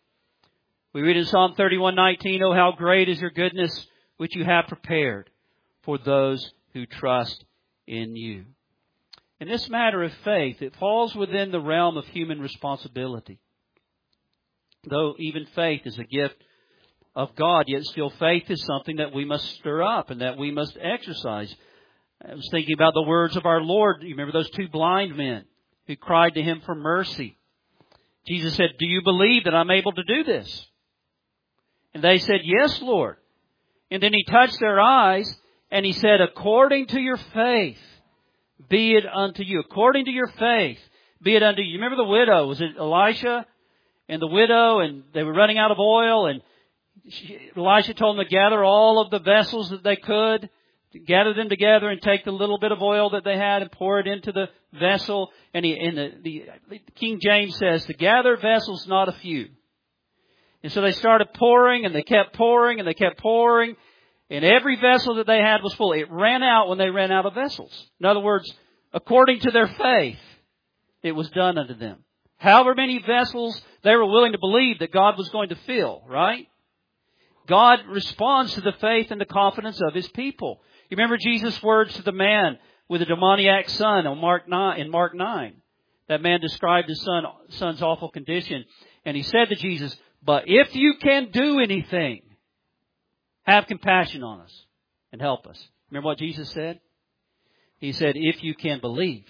We read in Psalm thirty-one nineteen, "Oh, how great is your goodness, which you have prepared for those who trust in you." In this matter of faith, it falls within the realm of human responsibility. Though even faith is a gift of God, yet still faith is something that we must stir up and that we must exercise. I was thinking about the words of our Lord. You remember those two blind men who cried to Him for mercy. Jesus said, "Do you believe that I'm able to do this?" And they said, "Yes, Lord." And then He touched their eyes and He said, "According to your faith, be it unto you." According to your faith, be it unto you. You remember the widow? Was it Elisha and the widow? And they were running out of oil. And she, Elisha told them to gather all of the vessels that they could, to gather them together and take the little bit of oil that they had and pour it into the vessel. And, he, and the, the, the King James says, to gather vessels, not a few. And so they started pouring, and they kept pouring, and they kept pouring. And every vessel that they had was full. It ran out when they ran out of vessels. In other words, according to their faith, it was done unto them. However many vessels they were willing to believe that God was going to fill, right? God responds to the faith and the confidence of His people. You remember Jesus' words to the man with the demoniac son on Mark nine, in Mark nine. That man described his son, son's awful condition. And he said to Jesus, "But if you can do anything, have compassion on us and help us." Remember what Jesus said? He said, "If you can believe,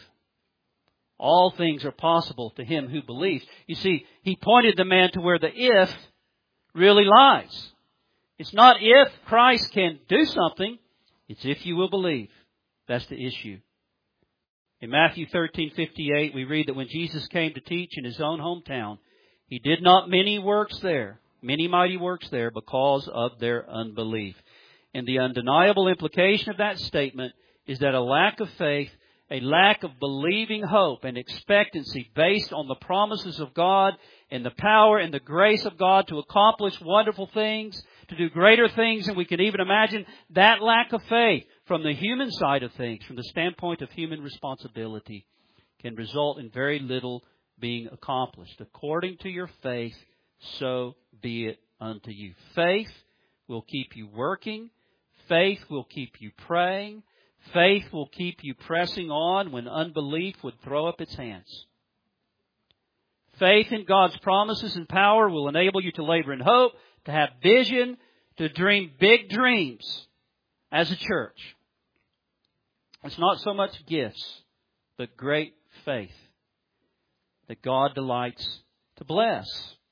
all things are possible to him who believes." You see, He pointed the man to where the if really lies. It's not if Christ can do something, it's if you will believe. That's the issue. In Matthew thirteen fifty-eight, we read that when Jesus came to teach in His own hometown, He did not many works there, many mighty works there, because of their unbelief. And the undeniable implication of that statement is that a lack of faith, a lack of believing hope and expectancy based on the promises of God and the power and the grace of God to accomplish wonderful things, to do greater things than we can even imagine, that lack of faith from the human side of things, from the standpoint of human responsibility, can result in very little being accomplished. According to your faith, so be it unto you. Faith will keep you working. Faith will keep you praying. Faith will keep you pressing on when unbelief would throw up its hands. Faith in God's promises and power will enable you to labor in hope, to have vision, to dream big dreams as a church. It's not so much gifts, but great faith that God delights to bless.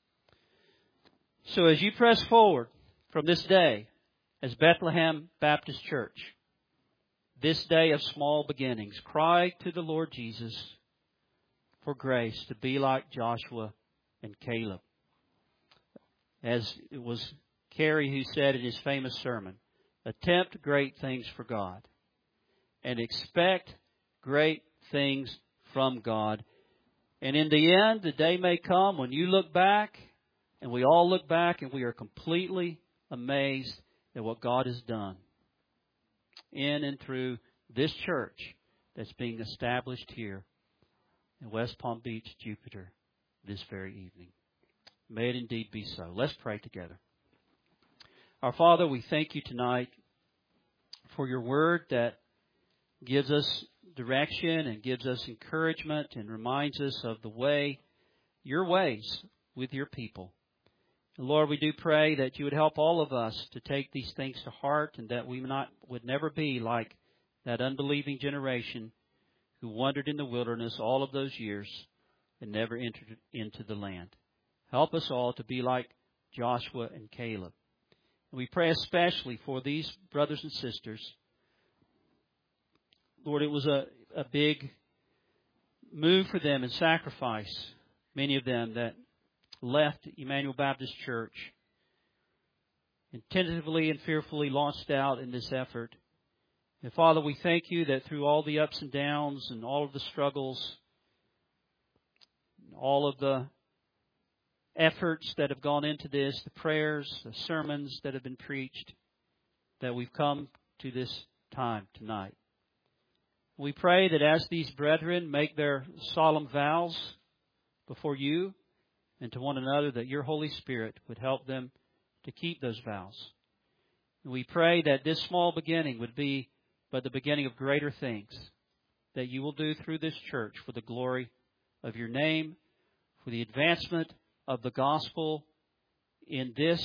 So as you press forward from this day as Bethlehem Baptist Church, this day of small beginnings, cry to the Lord Jesus for grace to be like Joshua and Caleb. As it was Carey who said in his famous sermon, attempt great things for God and expect great things from God. And in the end, the day may come when you look back, and we all look back, and we are completely amazed at what God has done in and through this church that's being established here in West Palm Beach, Jupiter, this very evening. May it indeed be so. Let's pray together. Our Father, we thank you tonight for your word that gives us direction and gives us encouragement and reminds us of the way, your ways with your people. And Lord, we do pray that you would help all of us to take these things to heart and that we not would never be like that unbelieving generation who wandered in the wilderness all of those years and never entered into the land. Help us all to be like Joshua and Caleb. And we pray especially for these brothers and sisters. Lord, it was a, a big move for them and sacrifice, many of them that left Emmanuel Baptist Church and tentatively and fearfully launched out in this effort. And Father, we thank you that through all the ups and downs and all of the struggles, all of the efforts that have gone into this, the prayers, the sermons that have been preached, that we've come to this time tonight. We pray that as these brethren make their solemn vows before you and to one another, that your Holy Spirit would help them to keep those vows. And we pray that this small beginning would be but the beginning of greater things that you will do through this church for the glory of your name, for the advancement of the gospel in this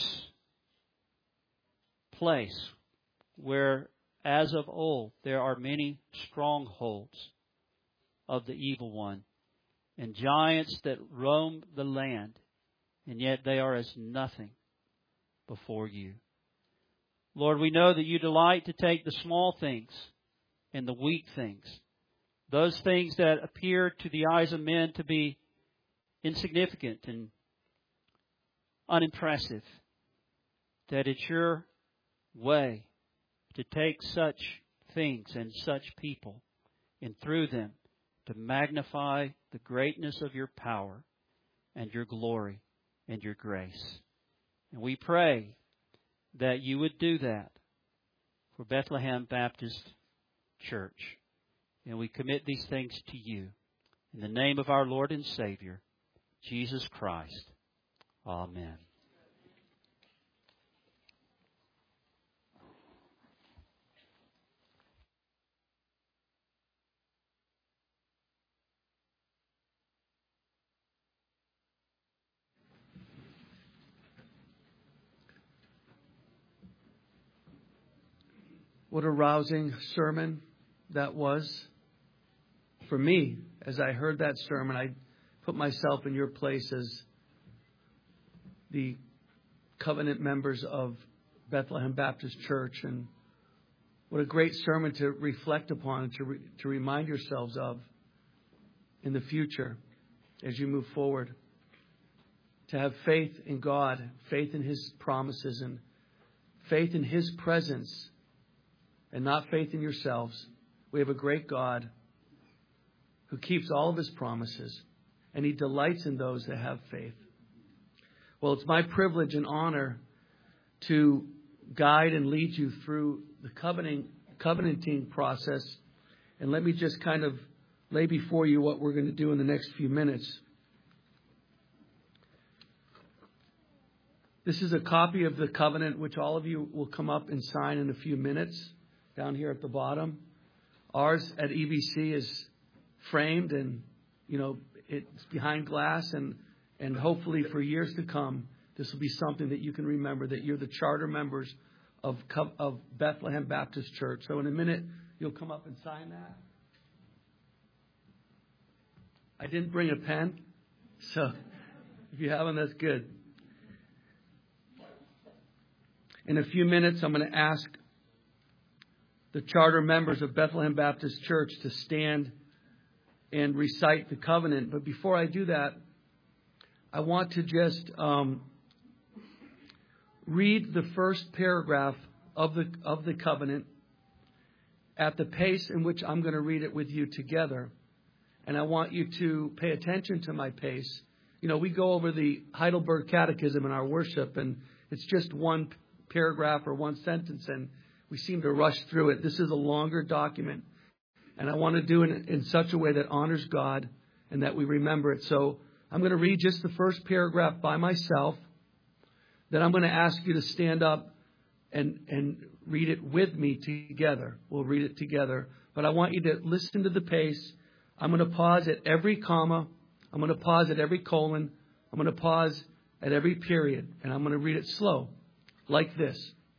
place where, as of old, there are many strongholds of the evil one and giants that roam the land, and yet they are as nothing before you. Lord, we know that you delight to take the small things and the weak things, those things that appear to the eyes of men to be insignificant and unimpressive, that it's your way to take such things and such people and through them to magnify the greatness of your power and your glory and your grace. And we pray that you would do that for Bethlehem Baptist Church. And we commit these things to you. In the name of our Lord and Savior, Jesus Christ. Amen. What a rousing sermon that was for me. As I heard that sermon, I put myself in your place as the covenant members of Bethlehem Baptist Church. And what a great sermon to reflect upon and to, re, to remind yourselves of in the future as you move forward. To have faith in God, faith in His promises, and faith in His presence, and not faith in yourselves. We have a great God who keeps all of His promises, and He delights in those that have faith. Well, it's my privilege and honor to guide and lead you through the covenanting, covenanting process. And let me just kind of lay before you what we're going to do in the next few minutes. This is a copy of the covenant, which all of you will come up and sign in a few minutes down here at the bottom. Ours at E B C is framed and, you know, it's behind glass, and, and hopefully for years to come, this will be something that you can remember, that you're the charter members of, of Bethlehem Baptist Church. So in a minute, you'll come up and sign that. I didn't bring a pen, so if you haven't, that's good. In a few minutes, I'm going to ask the charter members of Bethlehem Baptist Church to stand and recite the covenant. But before I do that, I want to just um, read the first paragraph of the of the covenant at the pace in which I'm going to read it with you together. And I want you to pay attention to my pace. You know, we go over the Heidelberg Catechism in our worship, and it's just one paragraph or one sentence, and we seem to rush through it. This is a longer document, and I want to do it in such a way that honors God and that we remember it. So I'm going to read just the first paragraph by myself. Then I'm going to ask you to stand up and, and read it with me together. We'll read it together. But I want you to listen to the pace. I'm going to pause at every comma. I'm going to pause at every colon. I'm going to pause at every period. And I'm going to read it slow, like this.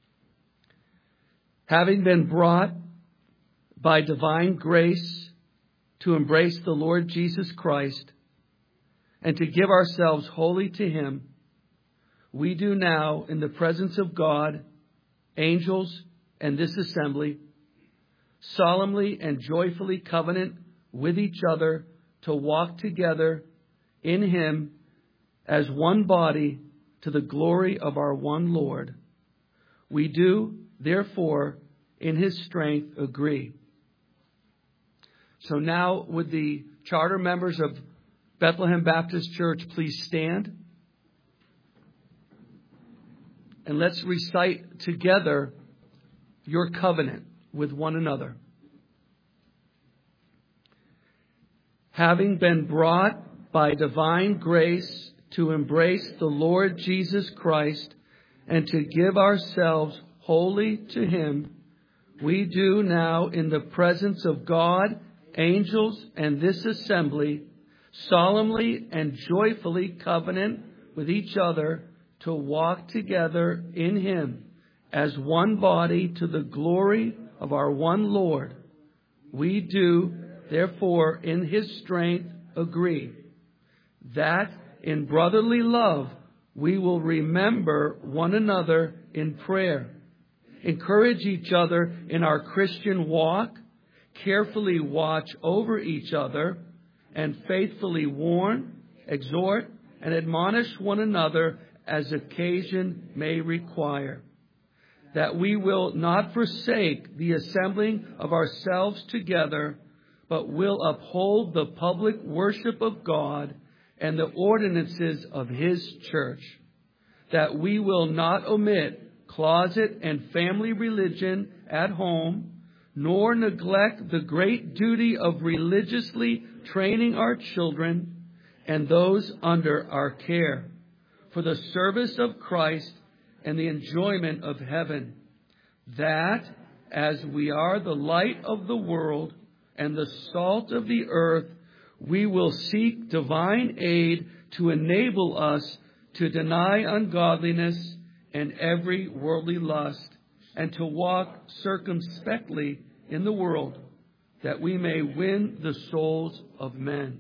Having been brought by divine grace to embrace the Lord Jesus Christ and to give ourselves wholly to Him, we do now, in the presence of God, angels, and this assembly, solemnly and joyfully covenant with each other to walk together in Him as one body to the glory of our one Lord. We do, therefore, in His strength agree. So now, would the charter members of Bethlehem Baptist Church please stand? And let's recite together your covenant with one another. Having been brought by divine grace to embrace the Lord Jesus Christ and to give ourselves wholly to Him, we do now, in the presence of God, angels, and this assembly, solemnly and joyfully covenant with each other to walk together in Him as one body to the glory of our one Lord. We do, therefore, in His strength agree that in brotherly love we will remember one another in prayer, encourage each other in our Christian walk, carefully watch over each other, and faithfully warn, exhort, and admonish one another as occasion may require. That we will not forsake the assembling of ourselves together, but will uphold the public worship of God and the ordinances of His church. That we will not omit closet and family religion at home, nor neglect the great duty of religiously training our children and those under our care for the service of Christ and the enjoyment of heaven. That, as we are the light of the world and the salt of the earth, we will seek divine aid to enable us to deny ungodliness and every worldly lust, and to walk circumspectly in the world, that we may win the souls of men.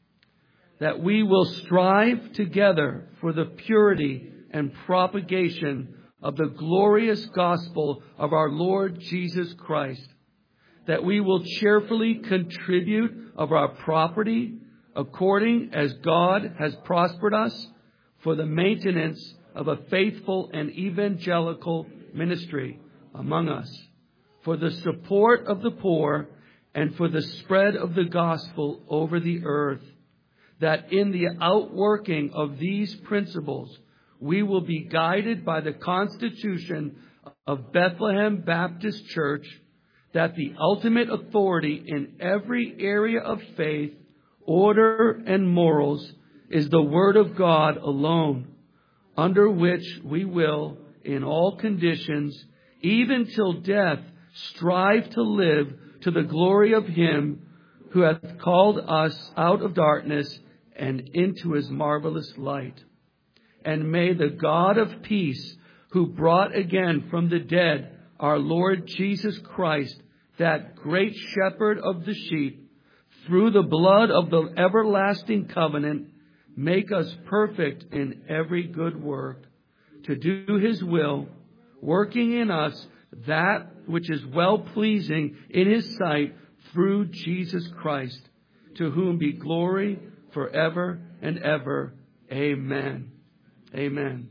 That we will strive together for the purity and propagation of the glorious gospel of our Lord Jesus Christ. That we will cheerfully contribute of our property according as God has prospered us for the maintenance of a faithful and evangelical ministry among us, for the support of the poor, and for the spread of the gospel over the earth, that in the outworking of these principles we will be guided by the Constitution of Bethlehem Baptist Church, that the ultimate authority in every area of faith, order, and morals is the Word of God alone, under which we will, in all conditions, even till death, strive to live to the glory of Him who hath called us out of darkness and into His marvelous light. And may the God of peace, who brought again from the dead our Lord Jesus Christ, that great shepherd of the sheep, through the blood of the everlasting covenant, make us perfect in every good work, to do His will, working in us that which is well-pleasing in His sight through Jesus Christ, to whom be glory forever and ever. Amen. Amen.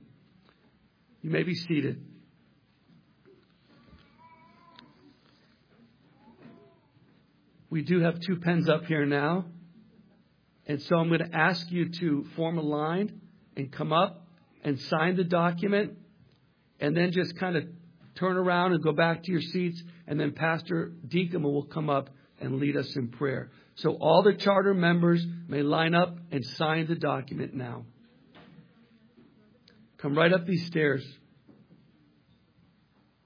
You may be seated. We do have two pens up here now. And so I'm going to ask you to form a line and come up and sign the document, and then just kind of turn around and go back to your seats, and then Pastor Deacon will come up and lead us in prayer. So all the charter members may line up and sign the document now. Come right up these stairs.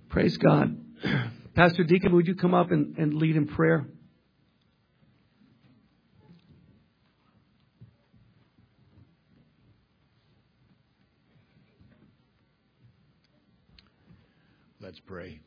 Praise God. Pastor Deacon, would you come up and, and lead in prayer? Let's pray.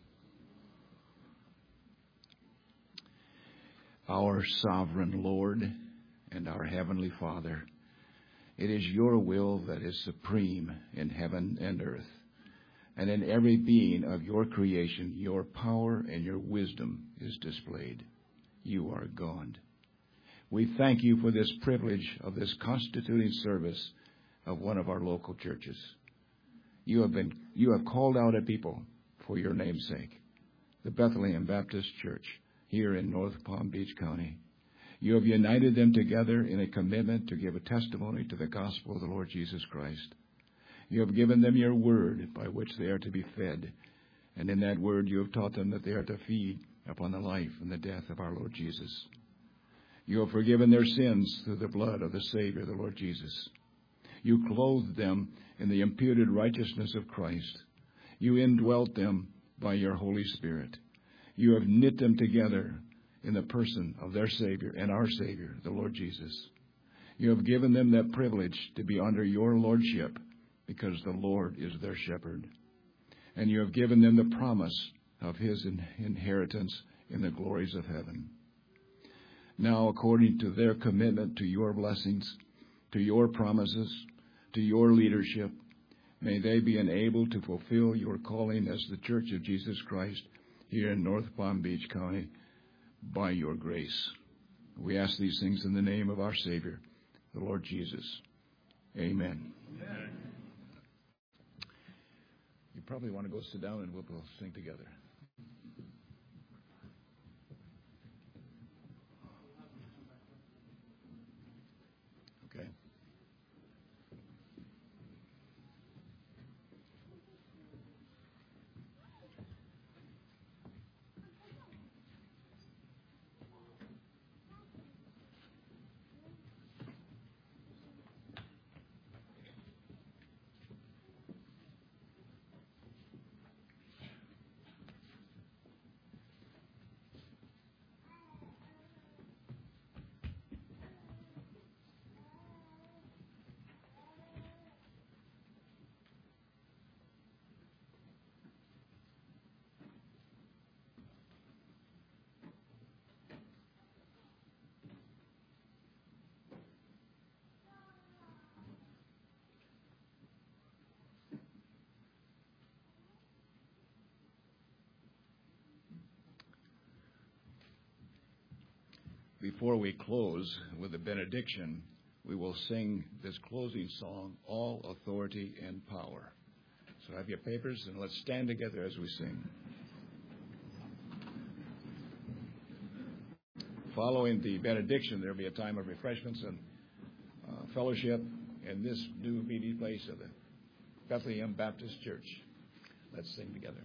Our sovereign Lord and our Heavenly Father, it is your will that is supreme in heaven and earth. And in every being of your creation, your power and your wisdom is displayed. You are God. We thank you for this privilege of this constituting service of one of our local churches. You have been, you have called out a people for your name's sake, the Bethlehem Baptist Church here in North Palm Beach County. You have united them together in a commitment to give a testimony to the gospel of the Lord Jesus Christ. You have given them your word by which they are to be fed. And in that word you have taught them that they are to feed upon the life and the death of our Lord Jesus. You have forgiven their sins through the blood of the Savior, the Lord Jesus. You clothed them in the imputed righteousness of Christ. You indwelt them by your Holy Spirit. You have knit them together in the person of their Savior and our Savior, the Lord Jesus. You have given them that privilege to be under your lordship because the Lord is their shepherd. And you have given them the promise of his inheritance in the glories of heaven. Now, according to their commitment to your blessings, to your promises, to your leadership, may they be enabled to fulfill your calling as the Church of Jesus Christ here in North Palm Beach County by your grace. We ask these things in the name of our Savior, the Lord Jesus. Amen. Amen. You probably want to go sit down and we'll sing together. Okay. Before we close with the benediction, we will sing this closing song, All Authority and Power. So have your papers and let's stand together as we sing. Following the benediction, there will be a time of refreshments and uh, fellowship in this new meeting place of the Bethlehem Baptist Church. Let's sing together.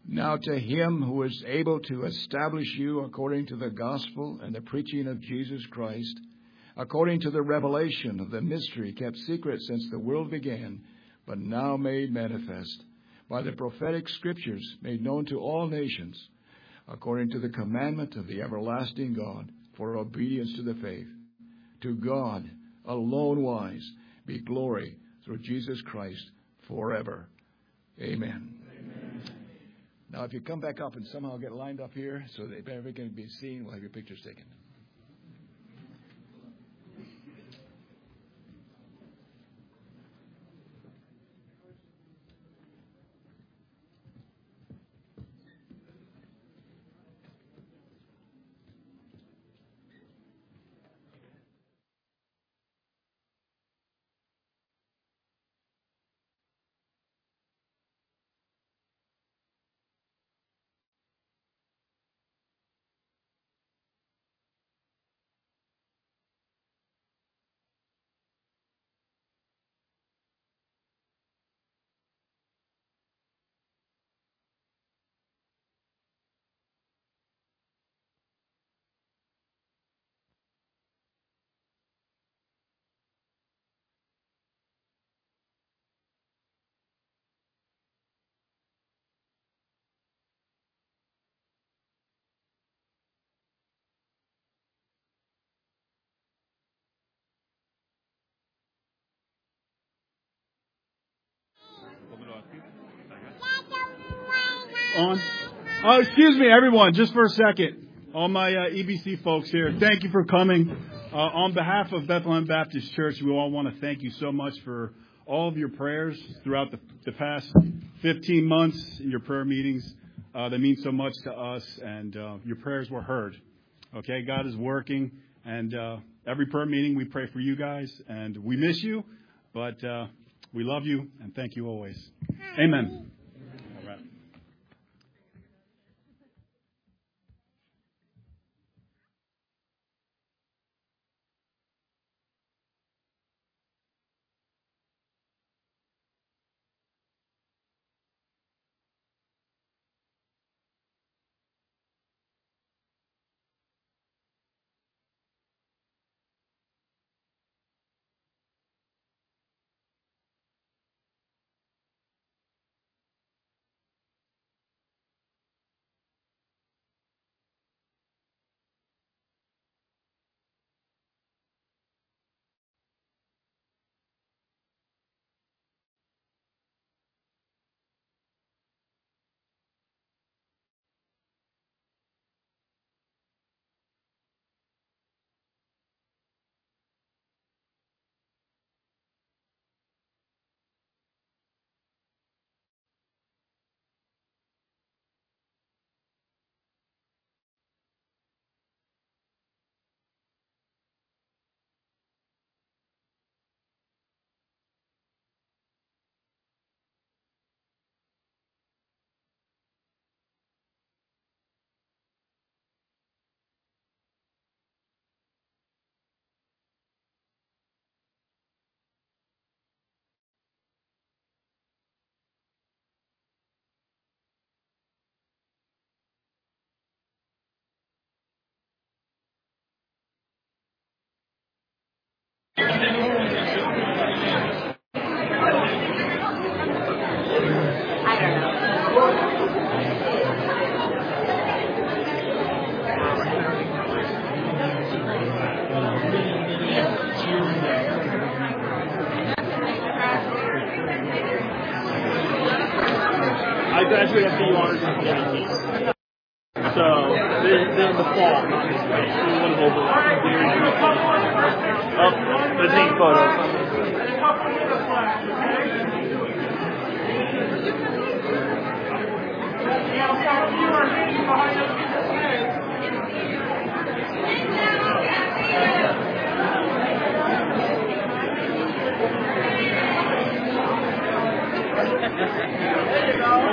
Now to him who is able to establish you according to the gospel and the preaching of Jesus Christ, according to the revelation of the mystery kept secret since the world began, but now made manifest by the prophetic scriptures made known to all nations, according to the commandment of the everlasting God, for obedience to the faith. To God alone wise be glory through Jesus Christ forever. Amen. Amen. Now, if you come back up and somehow get lined up here so that everyone can be seen, we'll have your pictures taken. On. Oh, excuse me, everyone, just for a second. All my uh, E B C folks here, thank you for coming. Uh, on behalf of Bethlehem Baptist Church, we all want to thank you so much for all of your prayers throughout the, the past fifteen months in your prayer meetings. Uh, they mean so much to us, and uh, your prayers were heard. Okay, God is working, and uh, every prayer meeting we pray for you guys, and we miss you, but uh, we love you, and thank you always. Amen. All right. I graduated at the honors in seventeen. So they're, they're in the fall, not in the spring. So we would have overlapped very briefly. Oh, they're taking photos. There you go.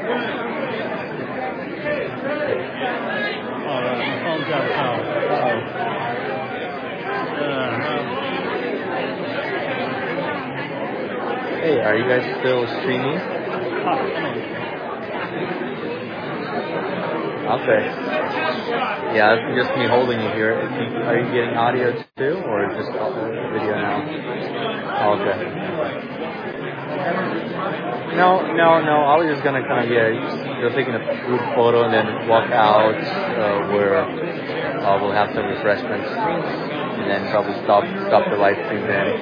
All right, my phone's got power. Hey, are you guys still streaming? Uh, Okay. Yeah, it's just me holding you here. Are you getting audio too, or just video now? Oh, okay. No, no, no. I was just gonna kind of yeah, just taking a group photo and then walk out uh, where uh, we'll have some refreshments, and then probably stop stop the live stream then.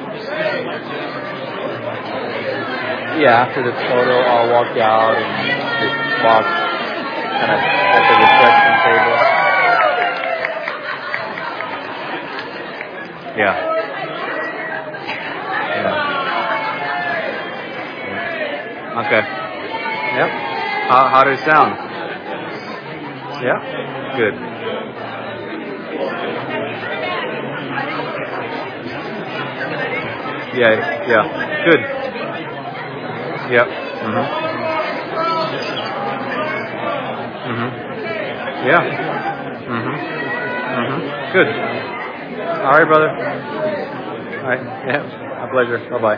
Yeah, after the photo, I'll walk out and just walk kind of at the refreshment table. Yeah. Yeah. Okay. Yep. How how does it sound? Yeah. Good. Yeah. Yeah. Good. Yep. Mhm. Mhm. Yeah. Mhm. Mhm. Good. All right, brother. All right. Yeah. My pleasure. Bye bye.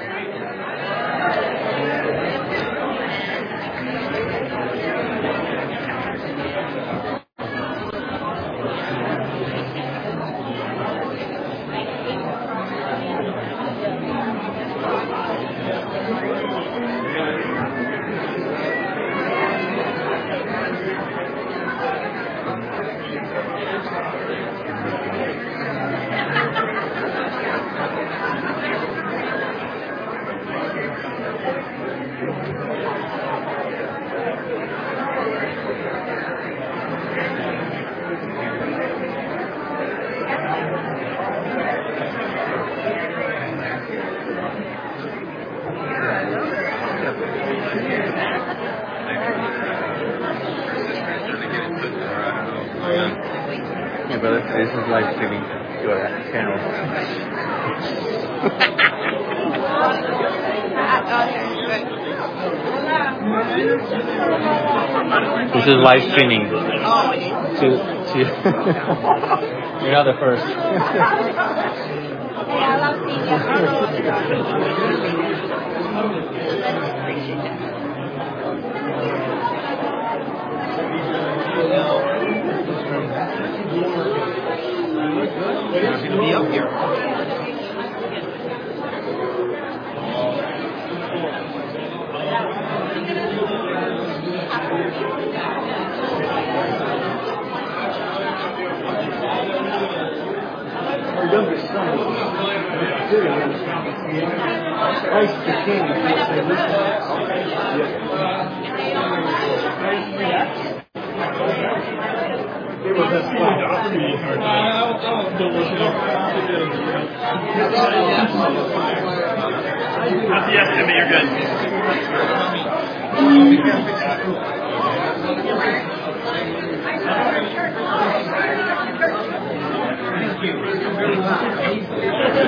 Yeah, brother, this is live streaming to our channel. This is live streaming. To, to you're not the first. You're going to be up here. Our youngest son is Christ the King. They were best friends. Yeah, I mean, you're good.